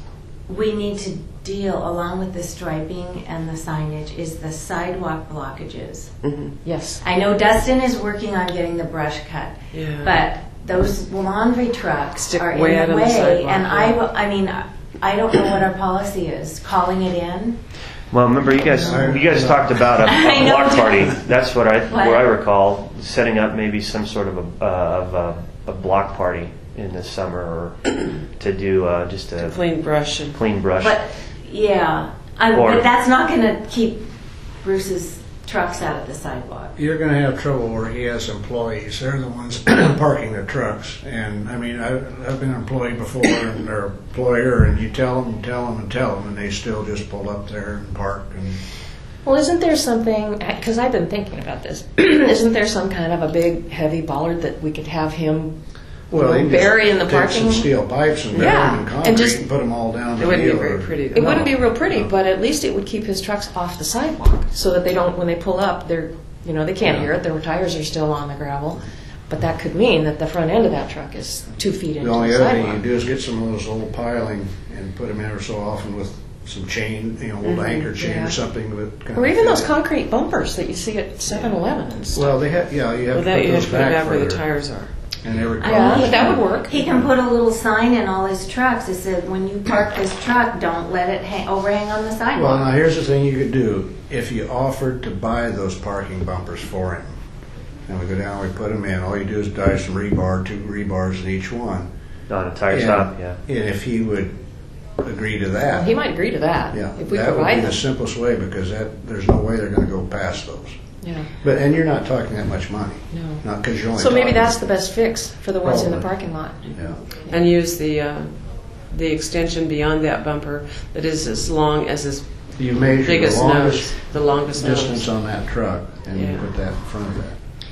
we need to deal, along with the striping and the signage, is the sidewalk blockages. Mhm. Yes. I know Dustin is working on getting the brush cut, Yeah. but those laundry trucks Stick are way in out the on the way. sidewalk, And I, yeah. w- I mean, I don't know what our policy is, calling it in. Well, remember you guys, you guys talked about a, I a know. block party. That's what I, What? what I recall, setting up maybe some sort of a, uh, of a, a block party in the summer or to do uh, just a Clean brush and clean brush. But, yeah, I, Or- but that's not going to keep Bruce's trucks out of the sidewalk. You're going to have trouble where he has employees. They're the ones parking the trucks. And I mean, I've, I've been an employee before and their employer, and you tell them, tell them, and tell them, and they still just pull up there and park. And Well, isn't there something, because I've been thinking about this, isn't there some kind of a big, heavy bollard that we could have him well, they bury in the just take parking? some steel pipes and bury Yeah, them in and concrete just- and put them all down it the wouldn't be hill very or- pretty. It wouldn't be real pretty, No. but at least it would keep his trucks off the sidewalk so that they don't, when they pull up, they're, you know, they can't hear it, their tires are still on the gravel. But that could mean that the front end of that truck is two feet into The only the other thing you sidewalk. do is get some of those old piling and put them every so often with some chain, you know, old anchor chain yeah. or something. That kind Or of even those fit. concrete bumpers that you see at seven eleven and stuff. Well, they have, yeah, you have Well, to that put you have those to put it back back where the further. tires are. And every car. Yeah, He but that can- would work. He can put a little sign in all his trucks that says, when you park this truck, don't let it hang, overhang on the Well, sidewalk. now here's the thing you could do. If you offered to buy those parking bumpers for him, and we go down, we put them in, all you do is dive some rebar, two rebars in each one. on a tire And- shop, yeah. And if he would agree to that. He might agree to that, Yeah, if we that would provide be them. the simplest way because that, there's no way they're gonna go past those. Yeah. But, and you're not talking that much money. No. Not because you're only So maybe talking- that's the best fix for the ones in the Probably. parking lot. Yeah. And use the, uh, the extension beyond that bumper that is as long as his You measure the biggest nose, longest the longest distance nose. on that truck and you Yeah. put that in front of that.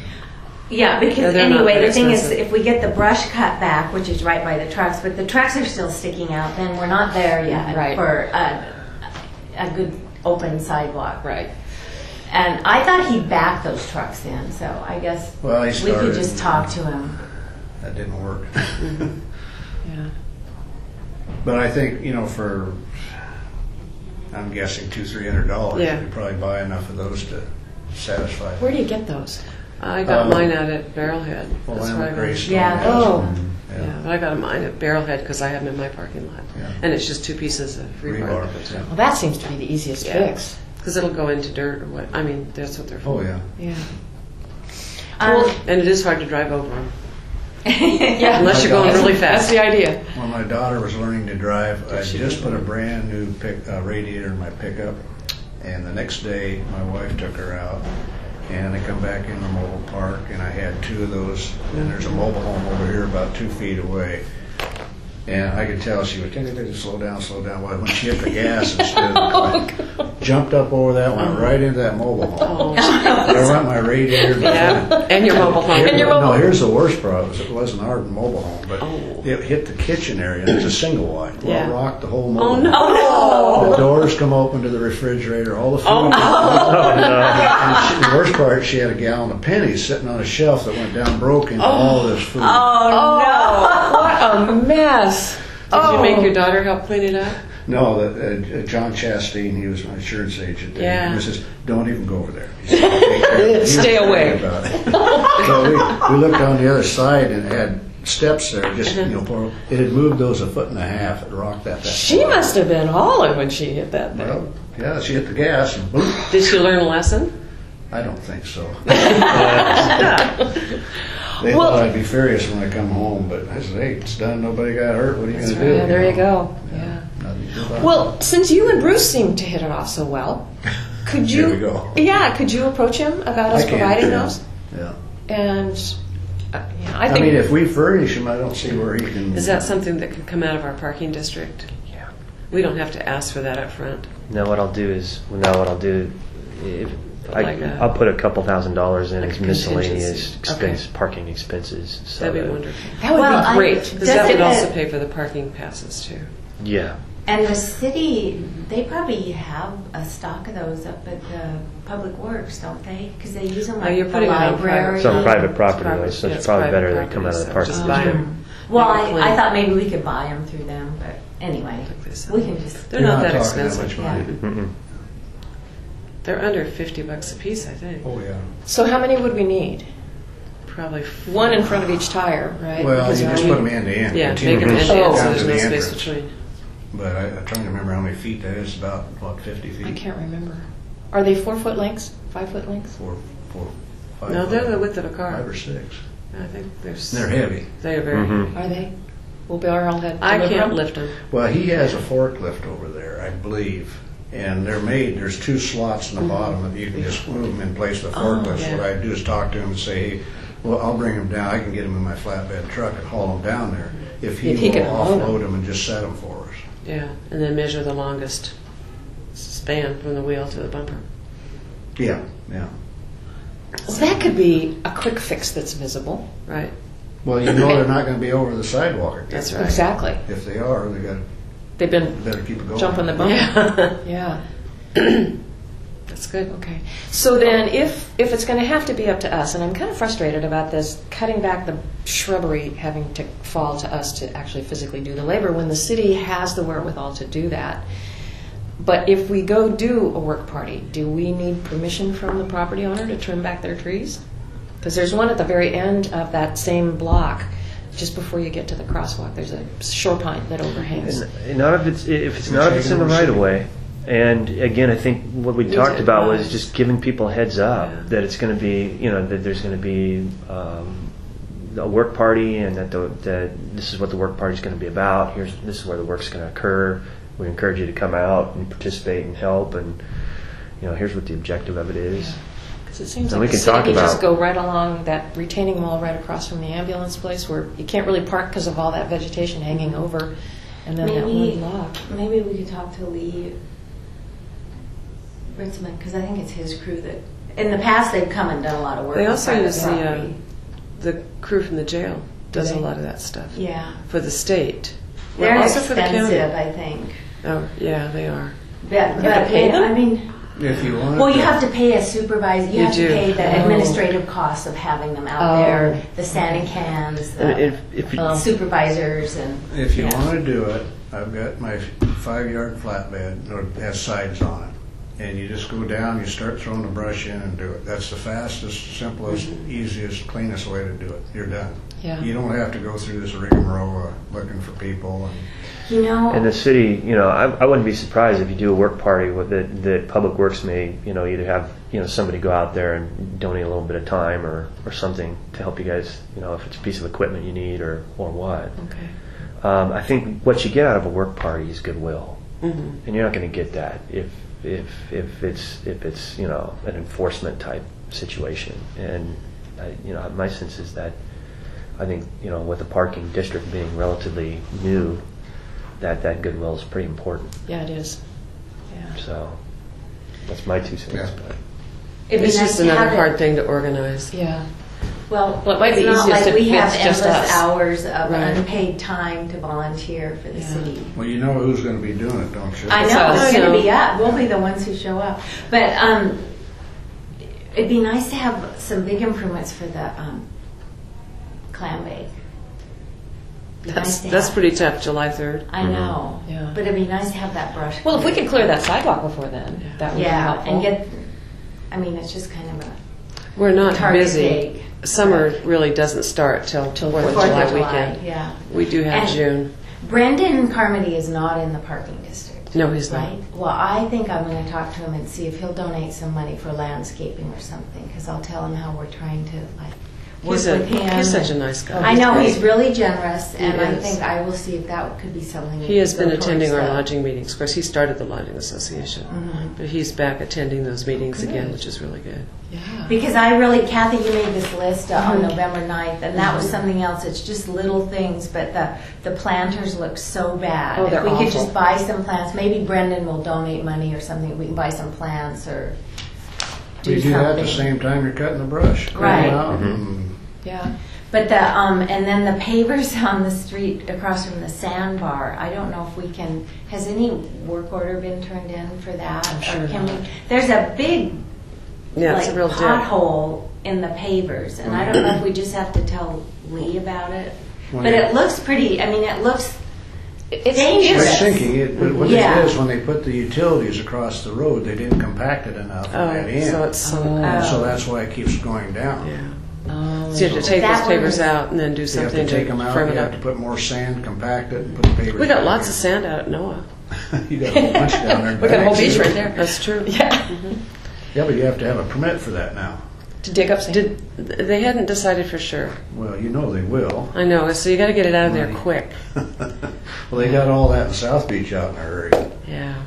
Yeah, Yeah, because they're not anyway, that the thing is, expensive. if we get the brush cut back, which is right by the trucks, but the trucks are still sticking out, then we're not there yet Right. for a, a good open sidewalk. Right. And I thought he backed those trucks in, so I guess Well, he we started. could just talk to him. That didn't work. Yeah. But I think, you know, for, I'm guessing two, three hundred dollars, Yeah. you could probably buy enough of those to satisfy. Where do you get those? I got Um, mine out at Barrelhead. Well, That's I'm where I a got Grace. it. Yeah. Oh. Yeah, Yeah. but I got mine at Barrelhead because I have them in my parking lot. Yeah. And it's just two pieces of rebar. Rebar, yeah. Well, that seems to be the easiest Yeah. fix. Because it'll go into dirt or what. I mean, that's what they're for. Oh, yeah. Yeah. Um, And it is hard to drive over them. Yeah. Unless you're going really That's fast. the idea. When my daughter was learning to drive, I she just do? put a brand new pick, uh, radiator in my pickup, and the next day my wife took her out, and I come back in the mobile park, and I had two of those, and there's a mobile home over here about two feet away. And I could tell she would slow down, slow down. Well, when she hit the gas instead of jumped up over that, went right into that mobile home. There went my radiator. Yeah, and your mobile home. Here- And your mobile- no, here's the worst problem. It wasn't our mobile home, but Oh. it hit the kitchen area. And it's a single wide. Well, Yeah. it rocked the whole mobile Oh, home. no. The doors come open to the refrigerator. All the food. Oh, no. And she, the worst part, she had a gallon of pennies sitting on a shelf that went down broken. All this food. Oh, what a mess. Did oh. you make your daughter help clean it up? No, the, uh, John Chastain, he was my insurance agent. Yeah. He says, "Don't even go over there." He said, "Take care of it." He was Stay worried away. About it. So we, we looked on the other side and it had steps there. Just you know, for, it had moved those a foot and a half. It rocked that. that She far. must have been hauling when she hit that thing. Well, yeah, she hit the gas and boom. Did she learn a lesson? I don't think so. Yeah. They Well- thought I'd be furious when I come home, but I said, "Hey, it's done. Nobody got hurt. What are you going to do?" Yeah, there you know? go. Yeah. Nothing to do about it. Well, since you and Bruce seem to hit it off so well, could you? Here we go. Yeah, could you approach him about us I can, providing yeah. those? Yeah. And uh, yeah, I I, think mean, if we furnish him, I don't see where he can. Is that something that could come out of our parking district? Yeah. We don't have to ask for that up front. Now what I'll do is, well, now what I'll do, if I, Like a- I'll put a couple thousand dollars in Like as a miscellaneous contingency. expense, parking expenses. So That'd be that- wonderful. that would Well, be I- great. Because that would Doesn't also it- pay for the parking passes too. Yeah. And the city, they probably have a stock of those up at the Public Works, don't they? Because they use them No, like you're the putting it on library. private. It's on private property, private- so yeah, it's it's probably private better they come out of the property, parking so just buy district. them. Well, Make it I, I clean. thought maybe we could buy them through them, but anyway, Like this. we can just. They're You're not that talking expensive. much money. Mm-mm. They're under fifty bucks a piece, I think. Oh yeah. So how many would we need? Probably f- One in front of each tire, right? Well, Because you there just are- put them end to end. Yeah, continue make them to end go to end, Oh. so down there's to no the space entrance. between. But I, I'm trying to remember how many feet that is. About what, fifty feet? I can't remember. Are they four foot lengths? Five foot lengths? Four, four, five. No, they're foot. the width of a car. Five or six. I think there's. They're heavy. They are very. Mhm. Are they? Will Barrel Head I deliver can't them? lift them. Well, he has a forklift over there, I believe, and they're made. There's two slots in the bottom that you can just move them in place with the Oh, forklift. yeah. What I do is talk to him and say, "Hey, well, I'll bring them down. I can get them in my flatbed truck and haul them down there if he If he will can unload 'em. offload them and just set them for us." Yeah, and then measure the longest span from the wheel to the bumper. Yeah, yeah. Well, that could be a quick fix that's visible. Right. Well, you know they're not going to be over the sidewalk again. That's right. Exactly. If they are, they got They've been better keep it going. jumping the bumper. Yeah. Yeah. That's good. Okay. So then, if if it's going to have to be up to us, and I'm kind of frustrated about this, cutting back the shrubbery having to fall to us to actually physically do the labor when the city has the wherewithal to do that. But if we go do a work party, do we need permission from the property owner to trim back their trees? Because there's one at the very end of that same block, just before you get to the crosswalk. There's a shore pine that overhangs. And not if it's if it's not if it's in the right of way. And again, I think what we Need talked to about was advise. just giving people heads up Yeah. that it's going to be, you know, that there's going to be um, a work party, and that the, that this is what the work party is going to be about. Here's this is where the work's going to occur. We encourage you to come out and participate and help, and you know, here's what the objective of it is. Because it seems And like we the can talk city could just about- go right along that retaining wall right across from the ambulance place where you can't really park because of all that vegetation hanging over, and then that Maybe, one block. maybe we could talk to Lee Ritzman, because I think it's his crew that, in the past, they've come and done a lot of work. They on also private use the uh, property. the crew from the jail does they? a lot of that stuff Yeah. for the state. Well, They're also for the expensive, county. I think. Oh, yeah, they are. But, have to but pay they- them? I mean, If you want. well, you have to pay a supervisor, you You have do. to pay the Oh. administrative costs of having them out Oh. there, the sanding cans, And the if, if you, Oh. supervisors, and. If you yeah. want to do it, I've got my five-yard flatbed, or it has sides on it. and you just go down, you start throwing the brush in and do it. That's the fastest, simplest, easiest, cleanest way to do it. You're done. Yeah. You don't have to go through this rigmarole of looking for people. And You know, And the city, you know, I, I wouldn't be surprised if you do a work party with that, that Public Works may, you know, either have, you know, somebody go out there and donate a little bit of time or, or something to help you guys, you know, if it's a piece of equipment you need or, or what. Okay. Um, I think what you get out of a work party is goodwill. Mm-hmm. And you're not going to get that if, if, if it's, if it's, you know, an enforcement type situation. And, I, you know, my sense is that I think, you know, with the parking district being relatively new, that that goodwill is pretty important. Yeah, it is. Yeah. So that's my two cents. Yeah. But it'd be It's nice just to another have it- hard thing to organize. Yeah. Well, Well, it might be it's not easiest like if we have it's just endless us. hours of Right. unpaid time to volunteer for the Yeah. city. well, you know who's going to be doing it, don't you? I It's know us. it's going So- to be up. We'll be the ones who show up. But um, it'd be nice to have some big improvements for the um, clam bake. Be That's nice to that's have- pretty tough. July third. I know. Yeah. But it'd be nice to have that brush. Well, if we could clear that sidewalk before then, that would be yeah, helpful. and get. I mean, it's just kind of a We're not target busy. date. Summer really doesn't start till Till Fourth of Fourth July of July. weekend. Yeah. We do have And- June. Brendan Carmody is not in the parking district. No, he's not. Right? Well, I think I'm going to talk to him and see if he'll donate some money for landscaping or something, because I'll tell him how we're trying to like work He's a with him. he's such a nice guy. I know He's he's really generous, He and I is. think I will see if that could be something. He has been that goes attending our towards the- lodging meetings. Of course, he started the lodging association, Mhm. but he's back attending those meetings again, Good. which is really good. Yeah. Because I really, Kathy, you made this list uh, on Mhm. November ninth, and that was something else. It's just little things, but the the planters look so bad. Oh, they're if we awful. could just buy some plants, maybe Brendan will donate money or something. We can buy some plants or do You do that at the something. same time you're cutting the brush. Clean Right. it out Mhm. and Yeah. But the um, and then the pavers on the street across from the sandbar. I don't know if we can. Has any work order been turned in for that? I'm Or sure can not. we? There's a big Yeah, like it's a real dip. pothole in the pavers, and I don't know if we just have to tell Lee about it. When But you- it looks pretty. I mean, it looks. It's dangerous. It's sinking. It, but what Yeah. it is, when they put the utilities across the road, they didn't compact it enough to Oh, get in. so it's sunk. Oh. And so that's why it keeps going down. Yeah. Oh. So you have to take That those pavers one- out and then do You have something to take them out, firm you it have up. to put more sand, compact it, and put the pavers We got back lots in. of sand out at Noah. You got a whole bunch down there. in We got a whole bags. beach right there. That's true. Yeah. Yeah, but you have to have a permit for that now. To dig up sand. Did they hadn't decided for sure? Well, you know they will. I know. So you got to get it out of there Money. quick. Well, they got all that in South Beach out in a hurry. Yeah.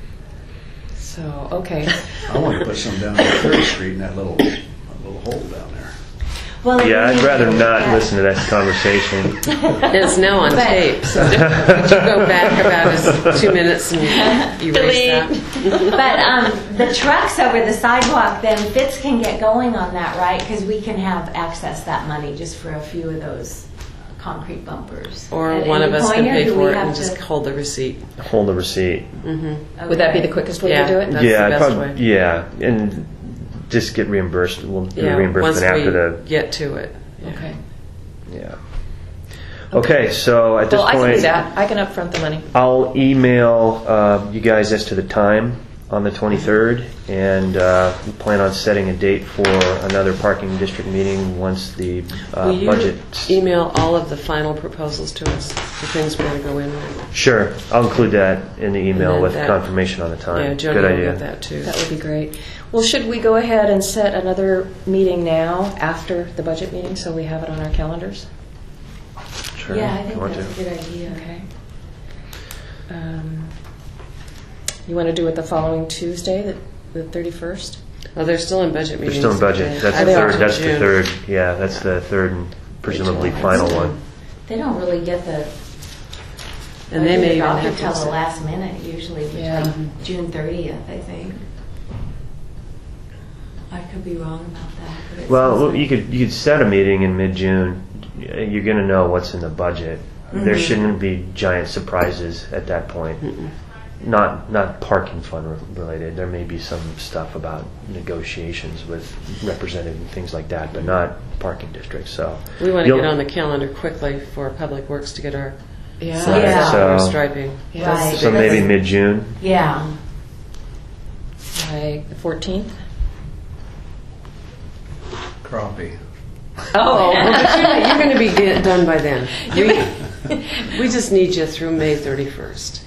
So, okay. I want to put some down on Third Street in that little, that little hole down there. Well, if yeah, we I'd can rather do not that- listen to that conversation. It's now on But- tape. So could you go back about us two minutes and erase that? But um, the trucks over the sidewalk, then Fitz can get going on that, right? Because we can have access that money just for a few of those concrete bumpers. Or At one any of us point, can or pay do we for it have and to- just hold the receipt. Hold the receipt. Mm-hmm. Would that be Okay. the quickest way Yeah. to do it? That's yeah, the I'd best prob- way. yeah, and just get reimbursed. We'll do Yeah, reimbursement once after we the get to it. Yeah. Okay. yeah. Okay, so at this Well, I can point, do that. I can upfront the money. I'll email uh, you guys as to the time on the twenty-third, and uh, we plan on setting a date for another parking district meeting once the uh, Will you budget. email all of the final proposals to us, the things we're going to go in with? Sure, I'll include that in the email then with that- confirmation on the time. Yeah, Jody Good will idea. get that too. That would be great. Well, should we go ahead and set another meeting now after the budget meeting so we have it on our calendars? Sure, Yeah, I if you think want that's a to. good idea. Okay. Um, you want to do it the following Tuesday, the, the thirty-first? Well, they're still in budget They're meetings. still in budget. That's I the think third. till That's the June. third. Yeah, that's the third and presumably final one. They don't really get the. And they may even budget have adopted till to. the last minute, usually between Yeah. June thirtieth, I think. I could be wrong about that. But it Well, seems like- you could you could set a meeting in mid-June. You're going to know what's in the budget. There Mhm. shouldn't be giant surprises at that point. Not not parking fund re- related. There may be some stuff about negotiations with representatives and things like that, but not parking districts. So We want to You'll- get on the calendar quickly for Public Works to get our Yeah. signs Yeah. up and our So- striping. Yeah. That's the Right. so big maybe thing. mid-June. Yeah. Yeah, by the fourteenth. Crappie. Oh, But you're, you're going to be get done by then. We, we just need you through May thirty-first.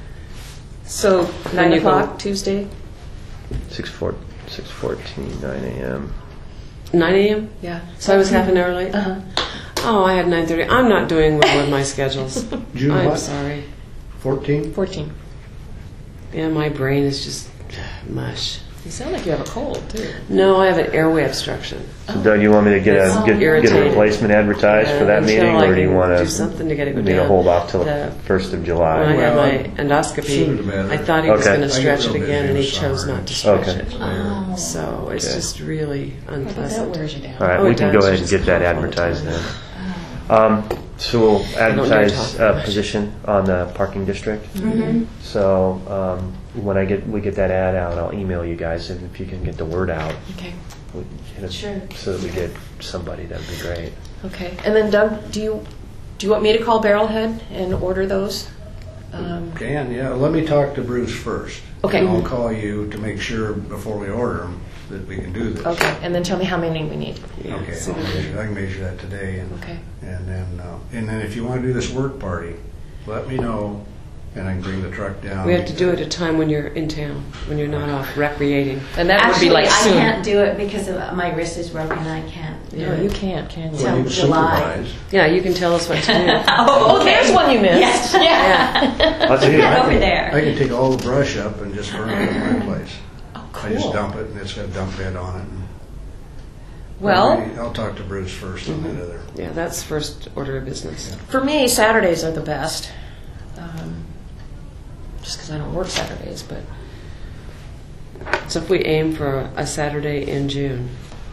so Then nine you o'clock go- Tuesday. six fourteen, nine a.m. nine a.m.? Yeah. So I was half an hour late? Uh-huh. Oh, I had nine thirty. I'm not doing well with my schedules. June I'm what? sorry. fourteen? fourteen. Yeah, my brain is just mush. You sound like you have a cold too. No, I have an airway obstruction. So Doug, you want me to get a It's get, get a irritating. replacement advertised for that Until meeting, I or do you can want do to something to get it go need to down. hold off till The- the first of When I July? had Well, my sooner the endoscopy, better. I thought he was Okay. going I to get stretch real it again, busy and he in the chose summer. not to stretch Okay. it. Oh. So it's Okay. just really I bet that unpleasant. wears you down. All right, Oh, we it can does. go ahead You and just get that cough all the advertised time. then. Um, so we'll don't dare advertise talk a much. position on the parking district. So um, when I get we get that ad out, I'll email you guys, and if you can get the word out, Okay. we- you know, Sure. so that we get somebody, that'd be great. Okay. And then Doug, do you do you want me to call Barrelhead and order those? Um, Can, yeah. Let me talk to Bruce first. Okay. And I'll call you to make sure before we order them that we can do this. okay. And then tell me how many we need. Yeah, Okay, so I'll measure, I can measure that today, and Okay. and then uh, and then if you want to do this work party, let me know, and I can bring the truck down. We have to do it at a time when you're in town, when you're not off recreating. And that Actually, would be like I soon. can't do it because of, my wrist is broken. I can't. do No, it. you can't, can you? So- Well, you can July. supervise. Yeah, you can tell us what to do. Oh, Oh, there's one you missed. Yes. Yeah. I'll tell you, Get I over can- there. I can take all the brush up and just burn it at my place. Oh, I just cool. dump it, and it's got a dump bed on it. and- Well, I'll talk to Bruce first on that other. Yeah, that's first order of business. for me, Saturdays are the best. Um, just because I don't work Saturdays, but So if we aim for a Saturday in June.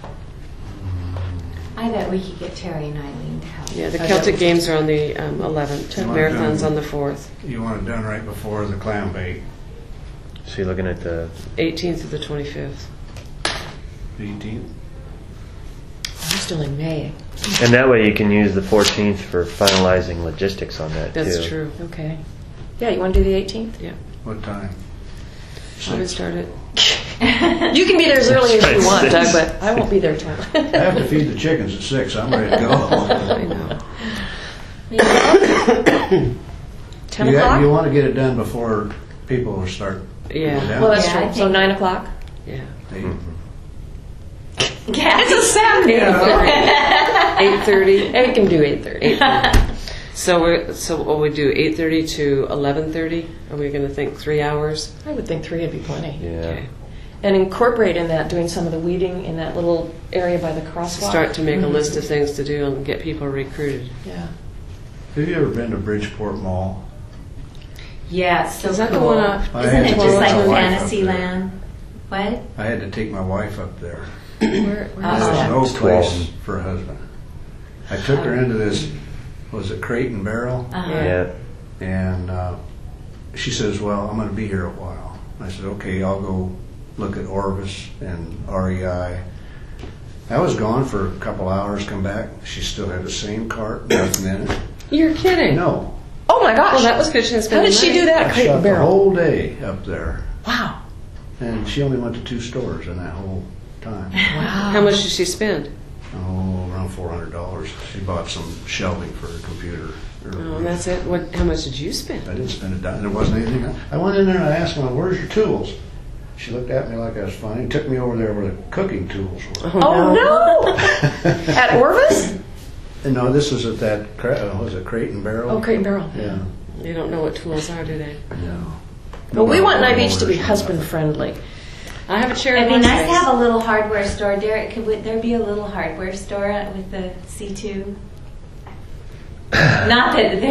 I bet we could get Terry and Eileen to help. Yeah, the I Celtic don't- Games are on the um, eleventh. Come on Marathon's down. on the fourth. You want it done right before the clam bake, So you're looking at the eighteenth to the twenty-fifth. eighteenth. I'm still in May. and that way you can use the fourteenth for finalizing logistics on that That's too. true. Okay. Yeah, you want to do the eighteenth? Yeah. What time? Should we start it? You can be there as early as you Right, want, six. Doug, but I won't be there till. I have to feed the chickens at six. I'm ready to I go. know. Ten you, o'clock? you want to get it done before people will start. Yeah. going down. Well, that's Yeah, I true. So think- nine o'clock. Yeah. Eight. Yeah, it's a Saturday. eight thirty. And we can do eight thirty. eight thirty. So we're so what we do eight thirty to eleven thirty. Are we going to think three hours? I would think three would be plenty. Yeah. Okay. And incorporate in that doing some of the weeding in that little area by the crosswalk. Start to make a list of things to do and get people recruited. Yeah. Have you ever been to Bridgeport Mall? Yeah, it's so Is that the cool. one off- I Isn't had it to just take like my wife up Fantasyland? What? I had to take my wife up there. Where, where is Oh. There's that? no It's place twelve. for a husband. I took her into this, was it Crate and Barrel? Uh-huh. Yeah. And uh, she says, well, I'm going to be here a while. I said, okay, I'll go look at Orvis and R E I. I was gone for a couple hours, come back. She still had the same cart, nothing in it. You're kidding. No. Oh my gosh. Well, that was good chance to How spend did the she night. do that I at Crate shot and the Barrel? whole day up there. Wow. And she only went to two stores in that whole time. Wow. How much did she spend? Oh, around four hundred dollars. She bought some shelving for her computer. Oh, and that's it. What? How much did you spend? I didn't spend a dime. There wasn't anything. I went in there and I asked her, where's your tools? She looked at me like I was funny and took me over there where the cooking tools were. Oh no! At Orvis? And no, this was at that, cra- uh, was it Crate and Barrel? Oh, Crate and Barrel. Yeah. You don't know what tools are, do they? No. Well, we want Knight Orders Beach to be and husband nothing. friendly. I have a chair. It'd in be my nice to space. have a little hardware store. Derek, could we, there be a little hardware store with the C two? Not that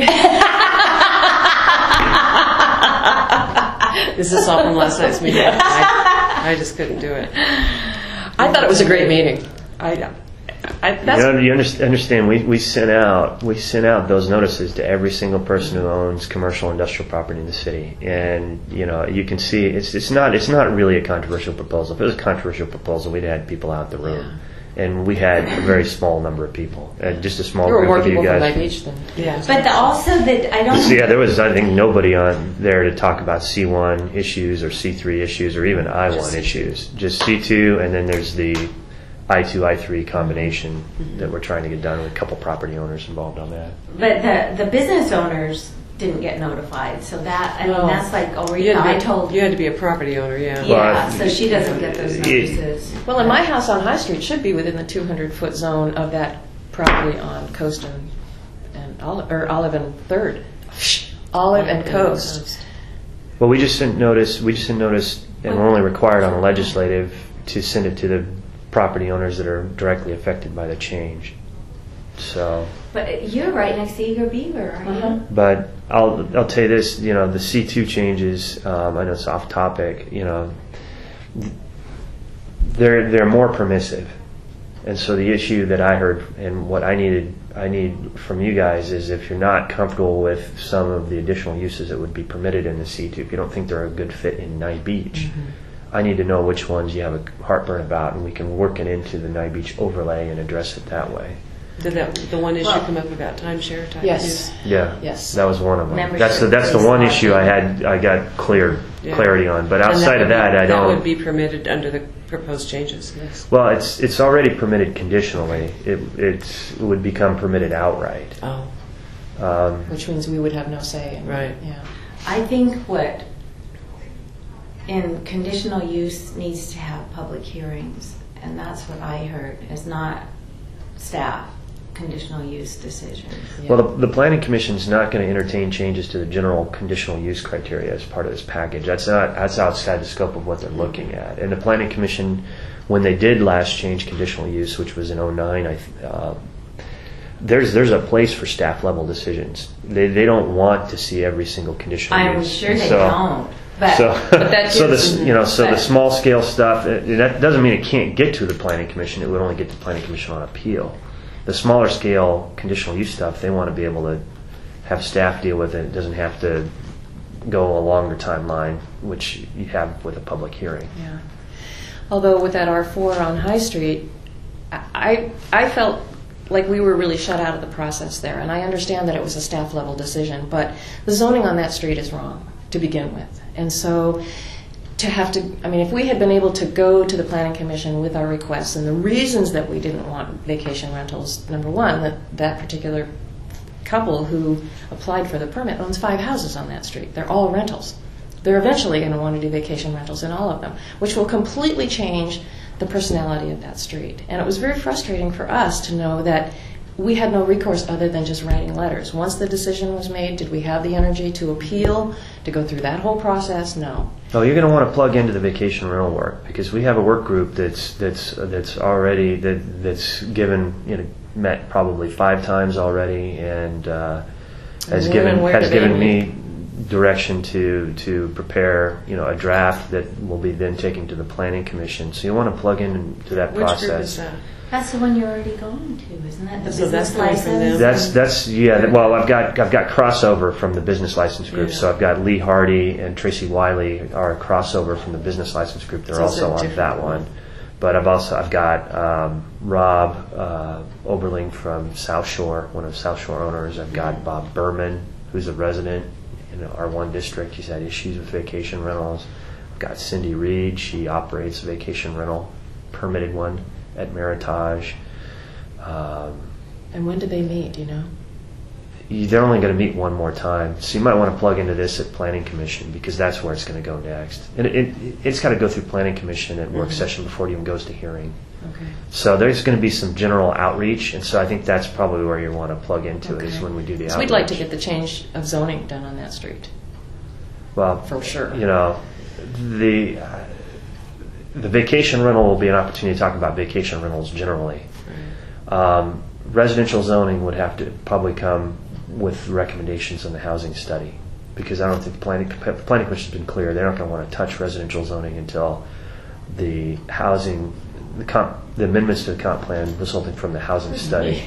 there. Is this all from last night's meeting? I, I just couldn't do it. I thought it was a great meeting. I, I that's You know, you underst- understand? We, we sent out we sent out those notices to every single person who owns commercial industrial property in the city, and you know you can see it's it's not it's not really a controversial proposal. If it was a controversial proposal, we'd have had people out the room. and we had a very small number of people, and just a small There were group more of you people from guys. Night Beach than. Yeah. But the, also that I don't. So yeah, there was I think nobody on there to talk about C one issues or C three issues or even I one issues. Just C two, and then there's the I two I three combination Mm-hmm. that we're trying to get done with a couple property owners involved on that. But the the business owners didn't get notified, so that I mean Well, that's like You Aretha. had, I to be, told you had to be a property owner, yeah. yeah, Well, so she doesn't get those it- notices. Well, and my house on High Street should be within the two hundred foot zone of that property on Coast and, and Olive, or Olive and Third. Olive and Coast. Well, we just sent notice. We just sent notice, and we're only required on the legislative to send it to the property owners that are directly affected by the change. So, But you're right next to Eager Beaver, aren't Uh-huh. you? but I'll I'll tell you this. You know, the C two changes. Um, I know it's off topic. You know, they're they're more permissive, and so the issue that I heard and what I needed I need from you guys is if you're not comfortable with some of the additional uses that would be permitted in the C two, if you don't think they're a good fit in Night Beach. I need to know which ones you have a heartburn about, and we can work it into the Night Beach overlay and address it that way. Did that the one issue Well- come up about timeshare type Yes. use? Yeah, Yes. that was one of them. Membership That's the that's the based one on- issue I had I got clear Yeah. clarity on. But And outside would of that, be, I That would don't. be permitted under the proposed changes, yes. Well, it's it's already permitted conditionally. It it's, it would become permitted outright. Oh, Um, Which means we would have no say. In, Right. Yeah. I think what in conditional use needs to have public hearings, and that's what I heard, is not staff conditional use decisions. Yeah. Well, the, the Planning Commission's not going to entertain changes to the general conditional use criteria as part of this package. That's not that's outside the scope of what they're looking at. And the Planning Commission, when they did last change conditional use, which was in oh nine, I th- uh, there's there's a place for staff level decisions. They they don't want to see every single conditional I'm use. sure they So- don't, but So, that so gives- the you know so the but- small scale stuff uh, that doesn't mean it can't get to the Planning Commission. It would only get to the Planning Commission on appeal. The smaller scale conditional use stuff, they want to be able to have staff deal with it. It doesn't have to go a longer timeline, which you have with a public hearing. Yeah. Although with that R four on High Street, I I felt like we were really shut out of the process there, and I understand that it was a staff level decision, but the zoning on that street is wrong to begin with, and so to have to, I mean, if we had been able to go to the Planning Commission with our requests and the reasons that we didn't want vacation rentals, number one, that that particular couple who applied for the permit owns five houses on that street. They're all rentals. They're eventually going to want to do vacation rentals in all of them, which will completely change the personality of that street. And it was very frustrating for us to know that we had no recourse other than just writing letters. Once the decision was made, did we have the energy to appeal, to go through that whole process? No. Oh, you're going to want to plug into the vacation rental work because we have a work group that's that's that's already that that's given you know met probably five times already and uh, has When given and where has do they given meet? me direction to to prepare you know a draft that will be then taken to the Planning Commission. So you want to plug into that which process. group is that? that's the one you're already going to, isn't it? The So that's business coming from them? license. That's that's yeah. that- Well, I've got I've got crossover from the business license group. Yeah. So I've got Lee Hardy and Tracy Wiley are a crossover from the business license group. They're So it's a also on different that one. one. But I've also I've got um, Rob uh, Oberling from South Shore, one of the South Shore owners. I've got Bob Berman, who's a resident in the R one district. He's had issues with vacation rentals. I've got Cindy Reed. She operates a vacation rental, permitted one at Meritage. Um, And when did they meet, do you know? you- they're only going to meet one more time, so you might want to plug into this at Planning Commission because that's where it's going to go next. And it, it, it's got to go through Planning Commission at work Mhm. session before it even goes to hearing. Okay. So there's going to be some general outreach, and so I think that's probably where you want to plug into it is Okay. when we do the So outreach. we'd like to get the change of zoning done on that street, well, for sure. you know, the uh, the vacation rental will be an opportunity to talk about vacation rentals generally. Um, residential zoning would have to probably come with recommendations on the housing study because I don't think the planning, the planning commission's been clear. They're not going to want to touch residential zoning until the housing, the, comp, the amendments to the comp plan resulting from the housing study.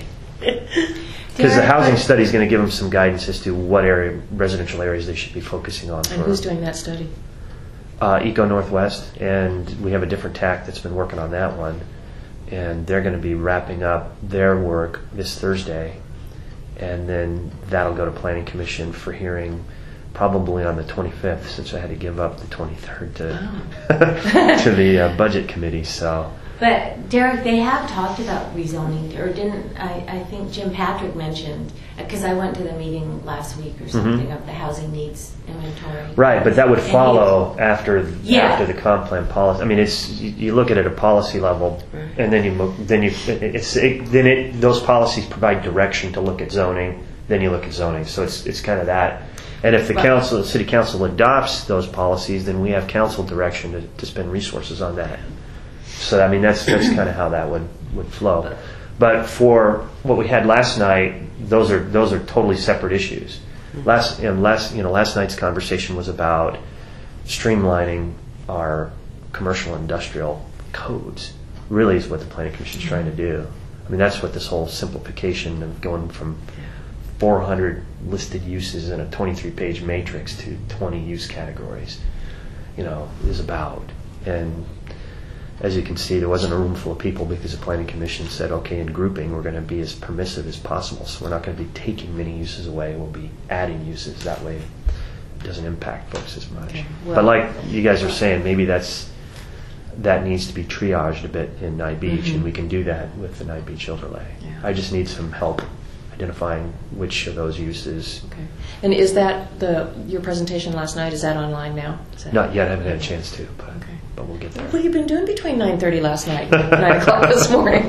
Because the housing study is going to give them some guidance as to what area, residential areas they should be focusing on. And for, who's doing that study? Uh, Eco Northwest, and we have a different tack that's been working on that one. and they're going to be wrapping up their work this Thursday, and then that'll go to Planning Commission for hearing probably on the twenty-fifth, since I had to give up the twenty-third to Oh. to the uh, budget committee. So, But Derek, they have talked about rezoning, or didn't, I, I think Jim Patrick mentioned, because I went to the meeting last week or something of the housing needs inventory. right, but that would And he- follow after Yeah. after the comp plan policy. I mean, it's you, you look at it at a policy level, and then you mo- then you it's it, then it those policies provide direction to look at zoning. Then you look at zoning. So it's it's kind of that. And if the But- council, the city council adopts those policies, then we have council direction to, to spend resources on that. So I mean, that's that's kind of how that would, would flow. But for what we had last night, those are those are totally separate issues. Last and last you know last night's conversation was about streamlining our commercial industrial codes. Really, is what the planning commission is trying to do. I mean, that's what this whole simplification of going from four hundred listed uses in a twenty-three page matrix to twenty use categories, you know, is about. And as you can see, there wasn't a room full of people because the Planning Commission said, okay, in grouping, we're going to be as permissive as possible. So we're not going to be taking many uses away. We'll be adding uses. That way it doesn't impact folks as much. Okay, but well- like you guys are saying, maybe that's that needs to be triaged a bit in Nye Beach, Mhm. and we can do that with the Nye Beach overlay. Yeah. I just need some help identifying which of those uses. Okay. And is that the your presentation last night? Is that online now? Is that Not yet. I haven't had a chance to, but Okay. but we'll get there. What have you been doing between nine thirty last night and nine o'clock this morning?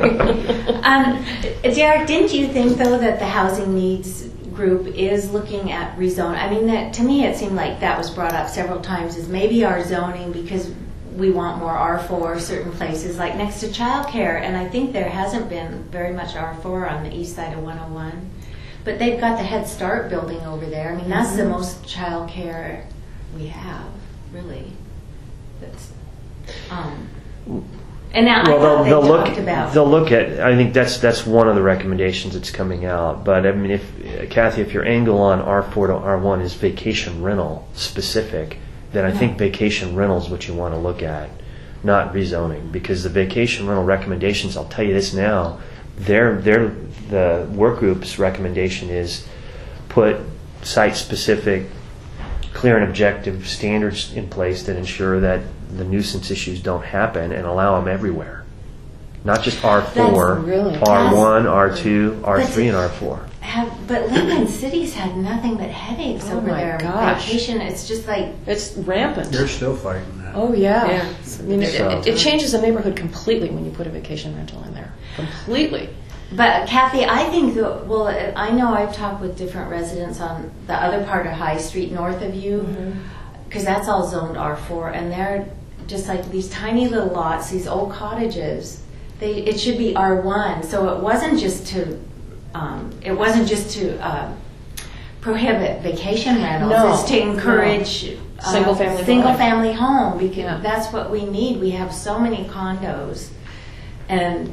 Um, Derek, didn't you think though that the housing needs group is looking at rezone? I mean, that to me it seemed like that was brought up several times. Is maybe our zoning, because we want more R four certain places, like next to childcare, and I think there hasn't been very much R four on the east side of one oh one. But they've got the Head Start building over there. I mean, that's the most childcare we have, really. That's, um, and now I Well, thought they'll, they they'll talked look. about. They'll look at. I think that's that's one of the recommendations that's coming out. But I mean, if Kathy, if your angle on R four to R one is vacation rental specific, then I think vacation rental is what you want to look at, not rezoning, because the vacation rental recommendations. I'll tell you this now. They're they're the work group's recommendation is put site specific, clear and objective standards in place that ensure that the nuisance issues don't happen, and allow them everywhere. Not just R four, That's really- R one, R two, R three, and But- R four. Have, but Lincoln City's had nothing but headaches Oh over my their gosh. vacation. It's just like, It's rampant. They're still fighting that. Oh yeah. Yeah. I mean, it, So- it, it changes the neighborhood completely when you put a vacation rental in there. Completely. but Kathy, I think that, well, I know I've talked with different residents on the other part of High Street north of you, because that's all zoned R four, and they're just like these tiny little lots, these old cottages. They, it should be R one, so it wasn't just to, um, it wasn't just to uh, prohibit vacation rentals. No, It's to encourage uh, Single-family single home. family home, because Yeah. that's what we need. We have so many condos, and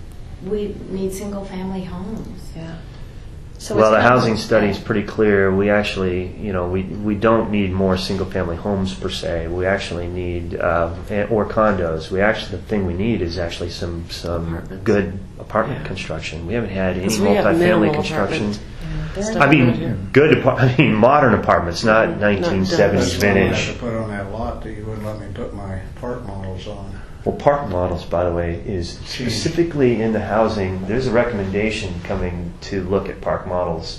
we need single family homes. Yeah. So Well, it's the not- housing study is pretty clear. We actually, you know, we we don't need more single-family homes per se. We actually need uh, and- or condos. We actually the thing we need is actually some some Apartments. good apartment Yeah. construction. We haven't had any 'Cause we have multifamily minimal construction. apartment They're stuff not- I around here. mean, good. apar- I mean, modern apartments, not nineteen seventies That's what I vintage. had to put on that lot that you wouldn't let me put my park models on. Well, park models, by the way, is specifically in the housing. There's a recommendation coming to look at park models.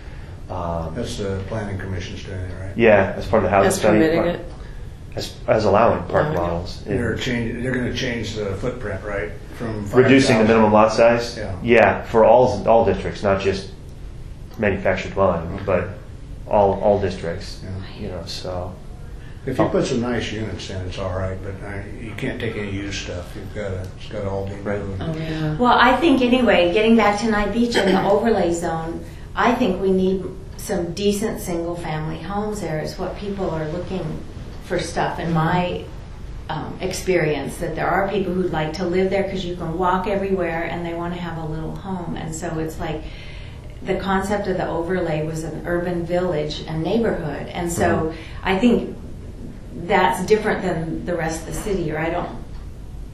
Um, That's the planning commission's doing it, right? yeah, as part of the housing As study. permitting park- it. As, as allowing park Oh, okay. models. It- They're changing, they're gonna change the footprint, right? From reducing the five thousand minimum lot size? Yeah. Yeah, for all all districts, not just manufactured dwelling, Okay. but all all districts. Yeah. You know, so If you put some nice units in, it's all right, but I, you can't take any used stuff. You've got to, it's got to all be Right. new. Oh yeah. Well, I think anyway, getting back to Nye Beach and the overlay zone, I think we need some decent single-family homes there. Is what people are looking for stuff in my um, experience. That there are people who like to live there because you can walk everywhere, and they want to have a little home. And so it's like the concept of the overlay was an urban village and neighborhood, and so I think that's different than the rest of the city. Or I don't.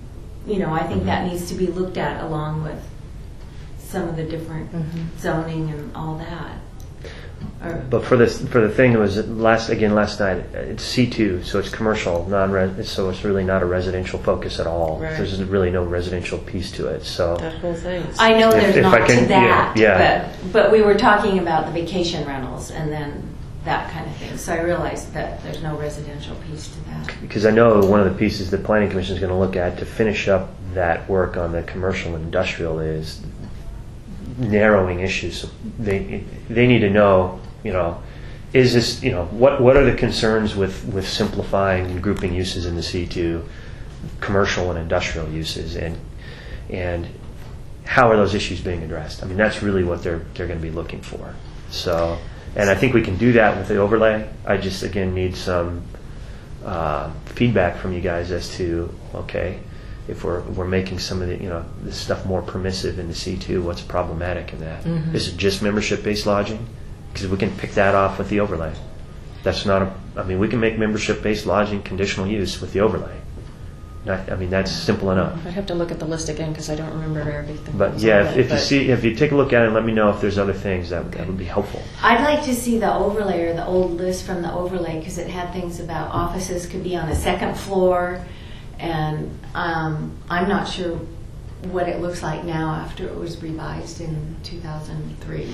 you know, I think that needs to be looked at along with some of the different zoning and all that. Or, But for this, for the thing that was last again last night, it's C two, so it's commercial, non-res. So it's really not a residential focus at all. Right. There's really no residential piece to it. So That whole thing. I know If- there's if not I can- to that, yeah, yeah. but but we were talking about the vacation rentals and then that kind of thing. So I realized that there's no residential piece to that. because I know one of the pieces the planning commission is going to look at to finish up that work on the commercial and industrial is narrowing issues. So they they need to know, you know, is this, you know, what what are the concerns with with simplifying and grouping uses in the C two, commercial and industrial uses, and and how are those issues being addressed? I mean, that's really what they're they're going to be looking for. So, and I think we can do that with the overlay. I just again need some uh, feedback from you guys as to, okay, if we're we're making some of the, you know, this stuff more permissive in the C two, what's problematic in that? Mm-hmm. Is it just membership-based lodging? Because we can pick that off with the overlay. That's not a. I mean, we can make membership-based lodging conditional use with the overlay. Not, I mean, that's simple enough. I'd have to look at the list again because I don't remember everything. But that's yeah, on if, it, if you but- see, if you take a look at it, and let me know if there's other things that that Okay. would be helpful. I'd like to see the overlay or the old list from the overlay because it had things about offices could be on a second floor, and um, I'm not sure what it looks like now after it was revised in two thousand three.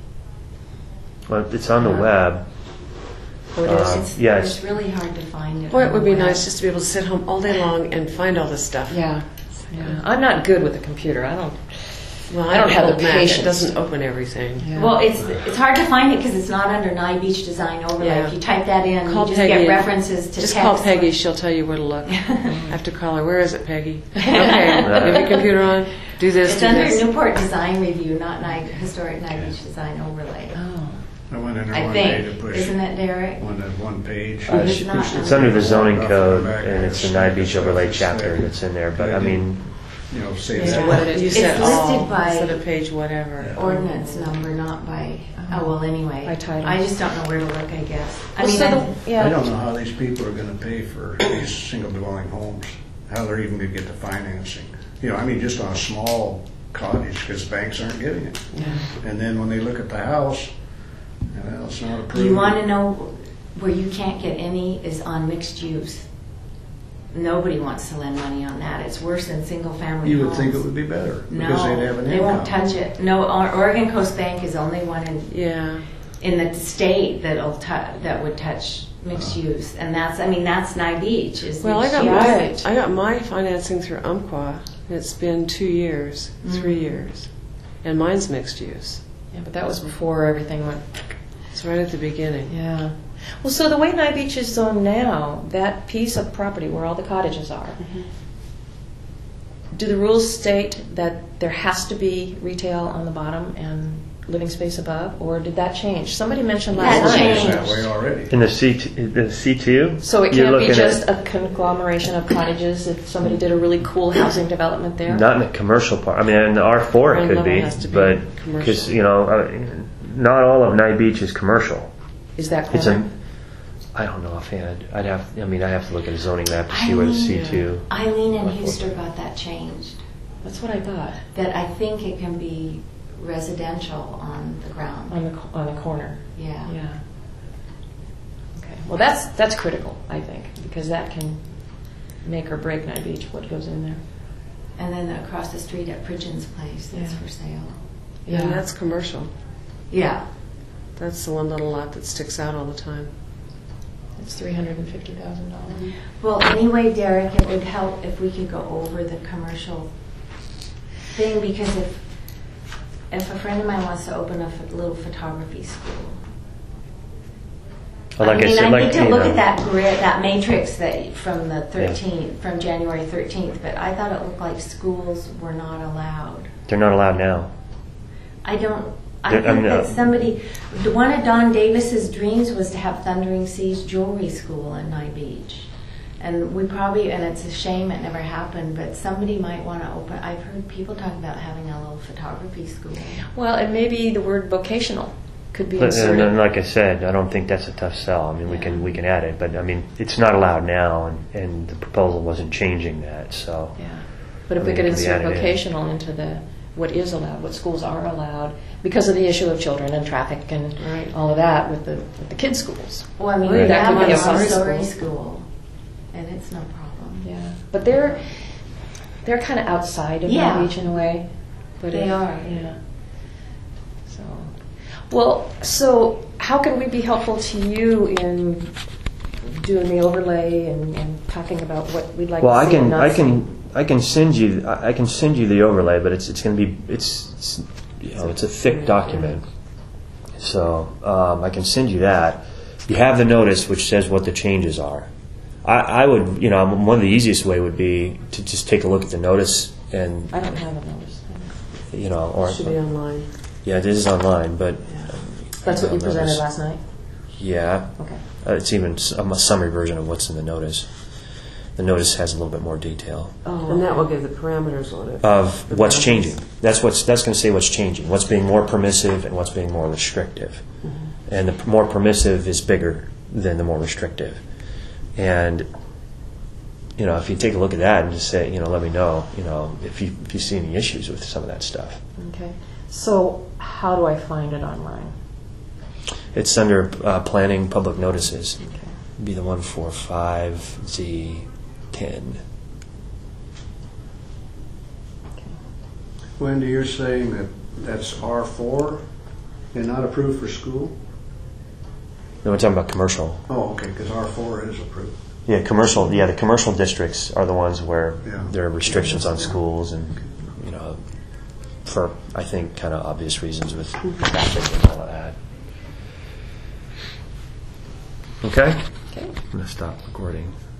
Well, it's on the Yeah. web. Oh, it Uh, is? It's, yeah, it's it's- really hard to find it. Boy, on it would the be web. nice just to be able to sit home all day long and find all this stuff. Yeah. Yeah. I'm not good with the computer. I don't. Well, I don't have old the Mac. patience. It doesn't open everything. Yeah. Well, it's it's hard to find it because it's not under Nye Beach Design Overlay. Yeah. If you type that in, Call you just Peggy get and- references to Just text. call Peggy. She'll tell you where to look. I have to call her. Where is it, Peggy? Okay, have your computer on. Do this, It's do under this. Newport Design Review, not Nye, Historic Nye Beach Design Overlay. Oh. I went in there I one day to think, push isn't it, Derek? one, that one page. Uh, It's it's, not it's under- under the zoning Off code, the back and there, it's the it's Nye like Beach a overlay surface chapter there. that's in there. But Yeah, I I mean, You know, say Yeah. that. So what did you It's said listed all by- instead of page whatever. Ordinance number, not by, oh, well, anyway. By title. I just don't know where to look, I guess. I Well, mean, so I- the, yeah. I don't know how these people are gonna pay for these single dwelling homes, how they're even gonna get the financing. You know, I mean, just on a small cottage, because banks aren't getting it. And then when they look at the house, well, it's not approved. you want to know where you can't get any is on mixed use. Nobody wants to lend money on that. It's worse than single family You would homes. think it would be better, because they'd have No, an they won't income. touch it. No, Or- Oregon Coast Bank is the only one in Yeah. in the state that'll tou- that would touch mixed Uh-huh. use, and that's I mean that's Nye Beach is Well, I mixed got use. my Right. I got my financing through Umpqua. It's been two years, three Mm. years, and mine's mixed use. Yeah, but that was before everything went. It's right at the beginning. Yeah. Well, so the way Nye Beach is zoned now, that piece of property where all the cottages are, do the rules state that there has to be retail on the bottom and living space above, or did that change? Somebody mentioned last That night. changed. It's that way already. in the C two, the C two, So it you're can't be looking just at, a conglomeration of cottages if somebody did a really cool housing development there? not in the commercial part. I mean, in the R four One it could level be, has to be but commercial. because you know, uh, not all of Nye Beach is commercial. Is that It's corner? a, I don't know offhand. I'd have, I mean, I have to look at a zoning map to see where the C two. Eileen and Huster got that changed. That's what I thought, That I think it can be residential on the ground. on the, co- on the corner. Yeah. Yeah. Okay. Well, that's, that's critical, I think, because that can make or break Nye Beach, what goes in there. And then across the street at Pridgeon's place, that's Yeah. for sale. Yeah. And that's commercial. Yeah. That's the one little lot that sticks out all the time. It's three hundred fifty thousand dollars. Well, anyway, Derek, it would help if we could go over the commercial thing because if if a friend of mine wants to open a ph- little photography school, Well, like I mean, said, I like, need to you look know, at that grid, that matrix that from the thirteenth, from January thirteenth. But I thought it looked like schools were not allowed. They're not allowed now. I don't. I There- I think mean, that uh, somebody, the one of Don Davis's dreams was to have Thundering Seas Jewelry School in Nye Beach, and we probably, and it's a shame it never happened. But somebody might want to open. I've heard people talk about having a little photography school. Well, and maybe the word vocational could be But, and, inserted. then, like I said, I don't think that's a tough sell. I mean, we can we can add it, but I mean, it's not allowed now, and, and the proposal wasn't changing that. So, Yeah. But if I we mean, could it can be insert added in. vocational into the, what is allowed, what schools are allowed, because of the issue of children and traffic and Right. all of that with the, with the kids' schools. Well, I mean, Right. we That have could be a Montessori school. school, and it's no problem. Yeah, but they're, they're kind of outside of Yeah. Long Beach in a way. But They it- are. Yeah. So, well, so how can we be helpful to you in doing the overlay and, and talking about what we'd like Well, to I see and can not I see? can I can send you I I can send you the overlay, but it's it's going to be it's, it's you know it's a thick document, so um, I can send you that. You have the notice which says what the changes are. I, I would you know one of the easiest way would be to just take a look at the notice and I don't have a notice. you know or It should be online. yeah it is online, but That's what you no, presented notice. last night? yeah. Okay. Uh, it's even s- a summary version of what's in the notice. The notice has a little bit more detail Oh, And that will okay. give the parameters on it. of The what's benefits. changing. That's what's that's going to say what's changing. What's being more permissive and what's being more restrictive. Mm-hmm. And the p- more permissive is bigger than the more restrictive. And you know, if you take a look at that and just say, you know, let me know, you know, if you if you see any issues with some of that stuff. Okay. So how do I find it online? It's under uh, planning public notices. Okay. It'd be the one four five Z ten. Wendy, you're saying that that's R four and not approved for school? No, we're talking about commercial. Oh, okay, because R four is approved. Yeah, commercial. Yeah, the commercial districts are the ones where Yeah. there are restrictions on schools, and you know, for I think kind of obvious reasons with traffic and all of that. Okay, Okay. I'm gonna stop recording.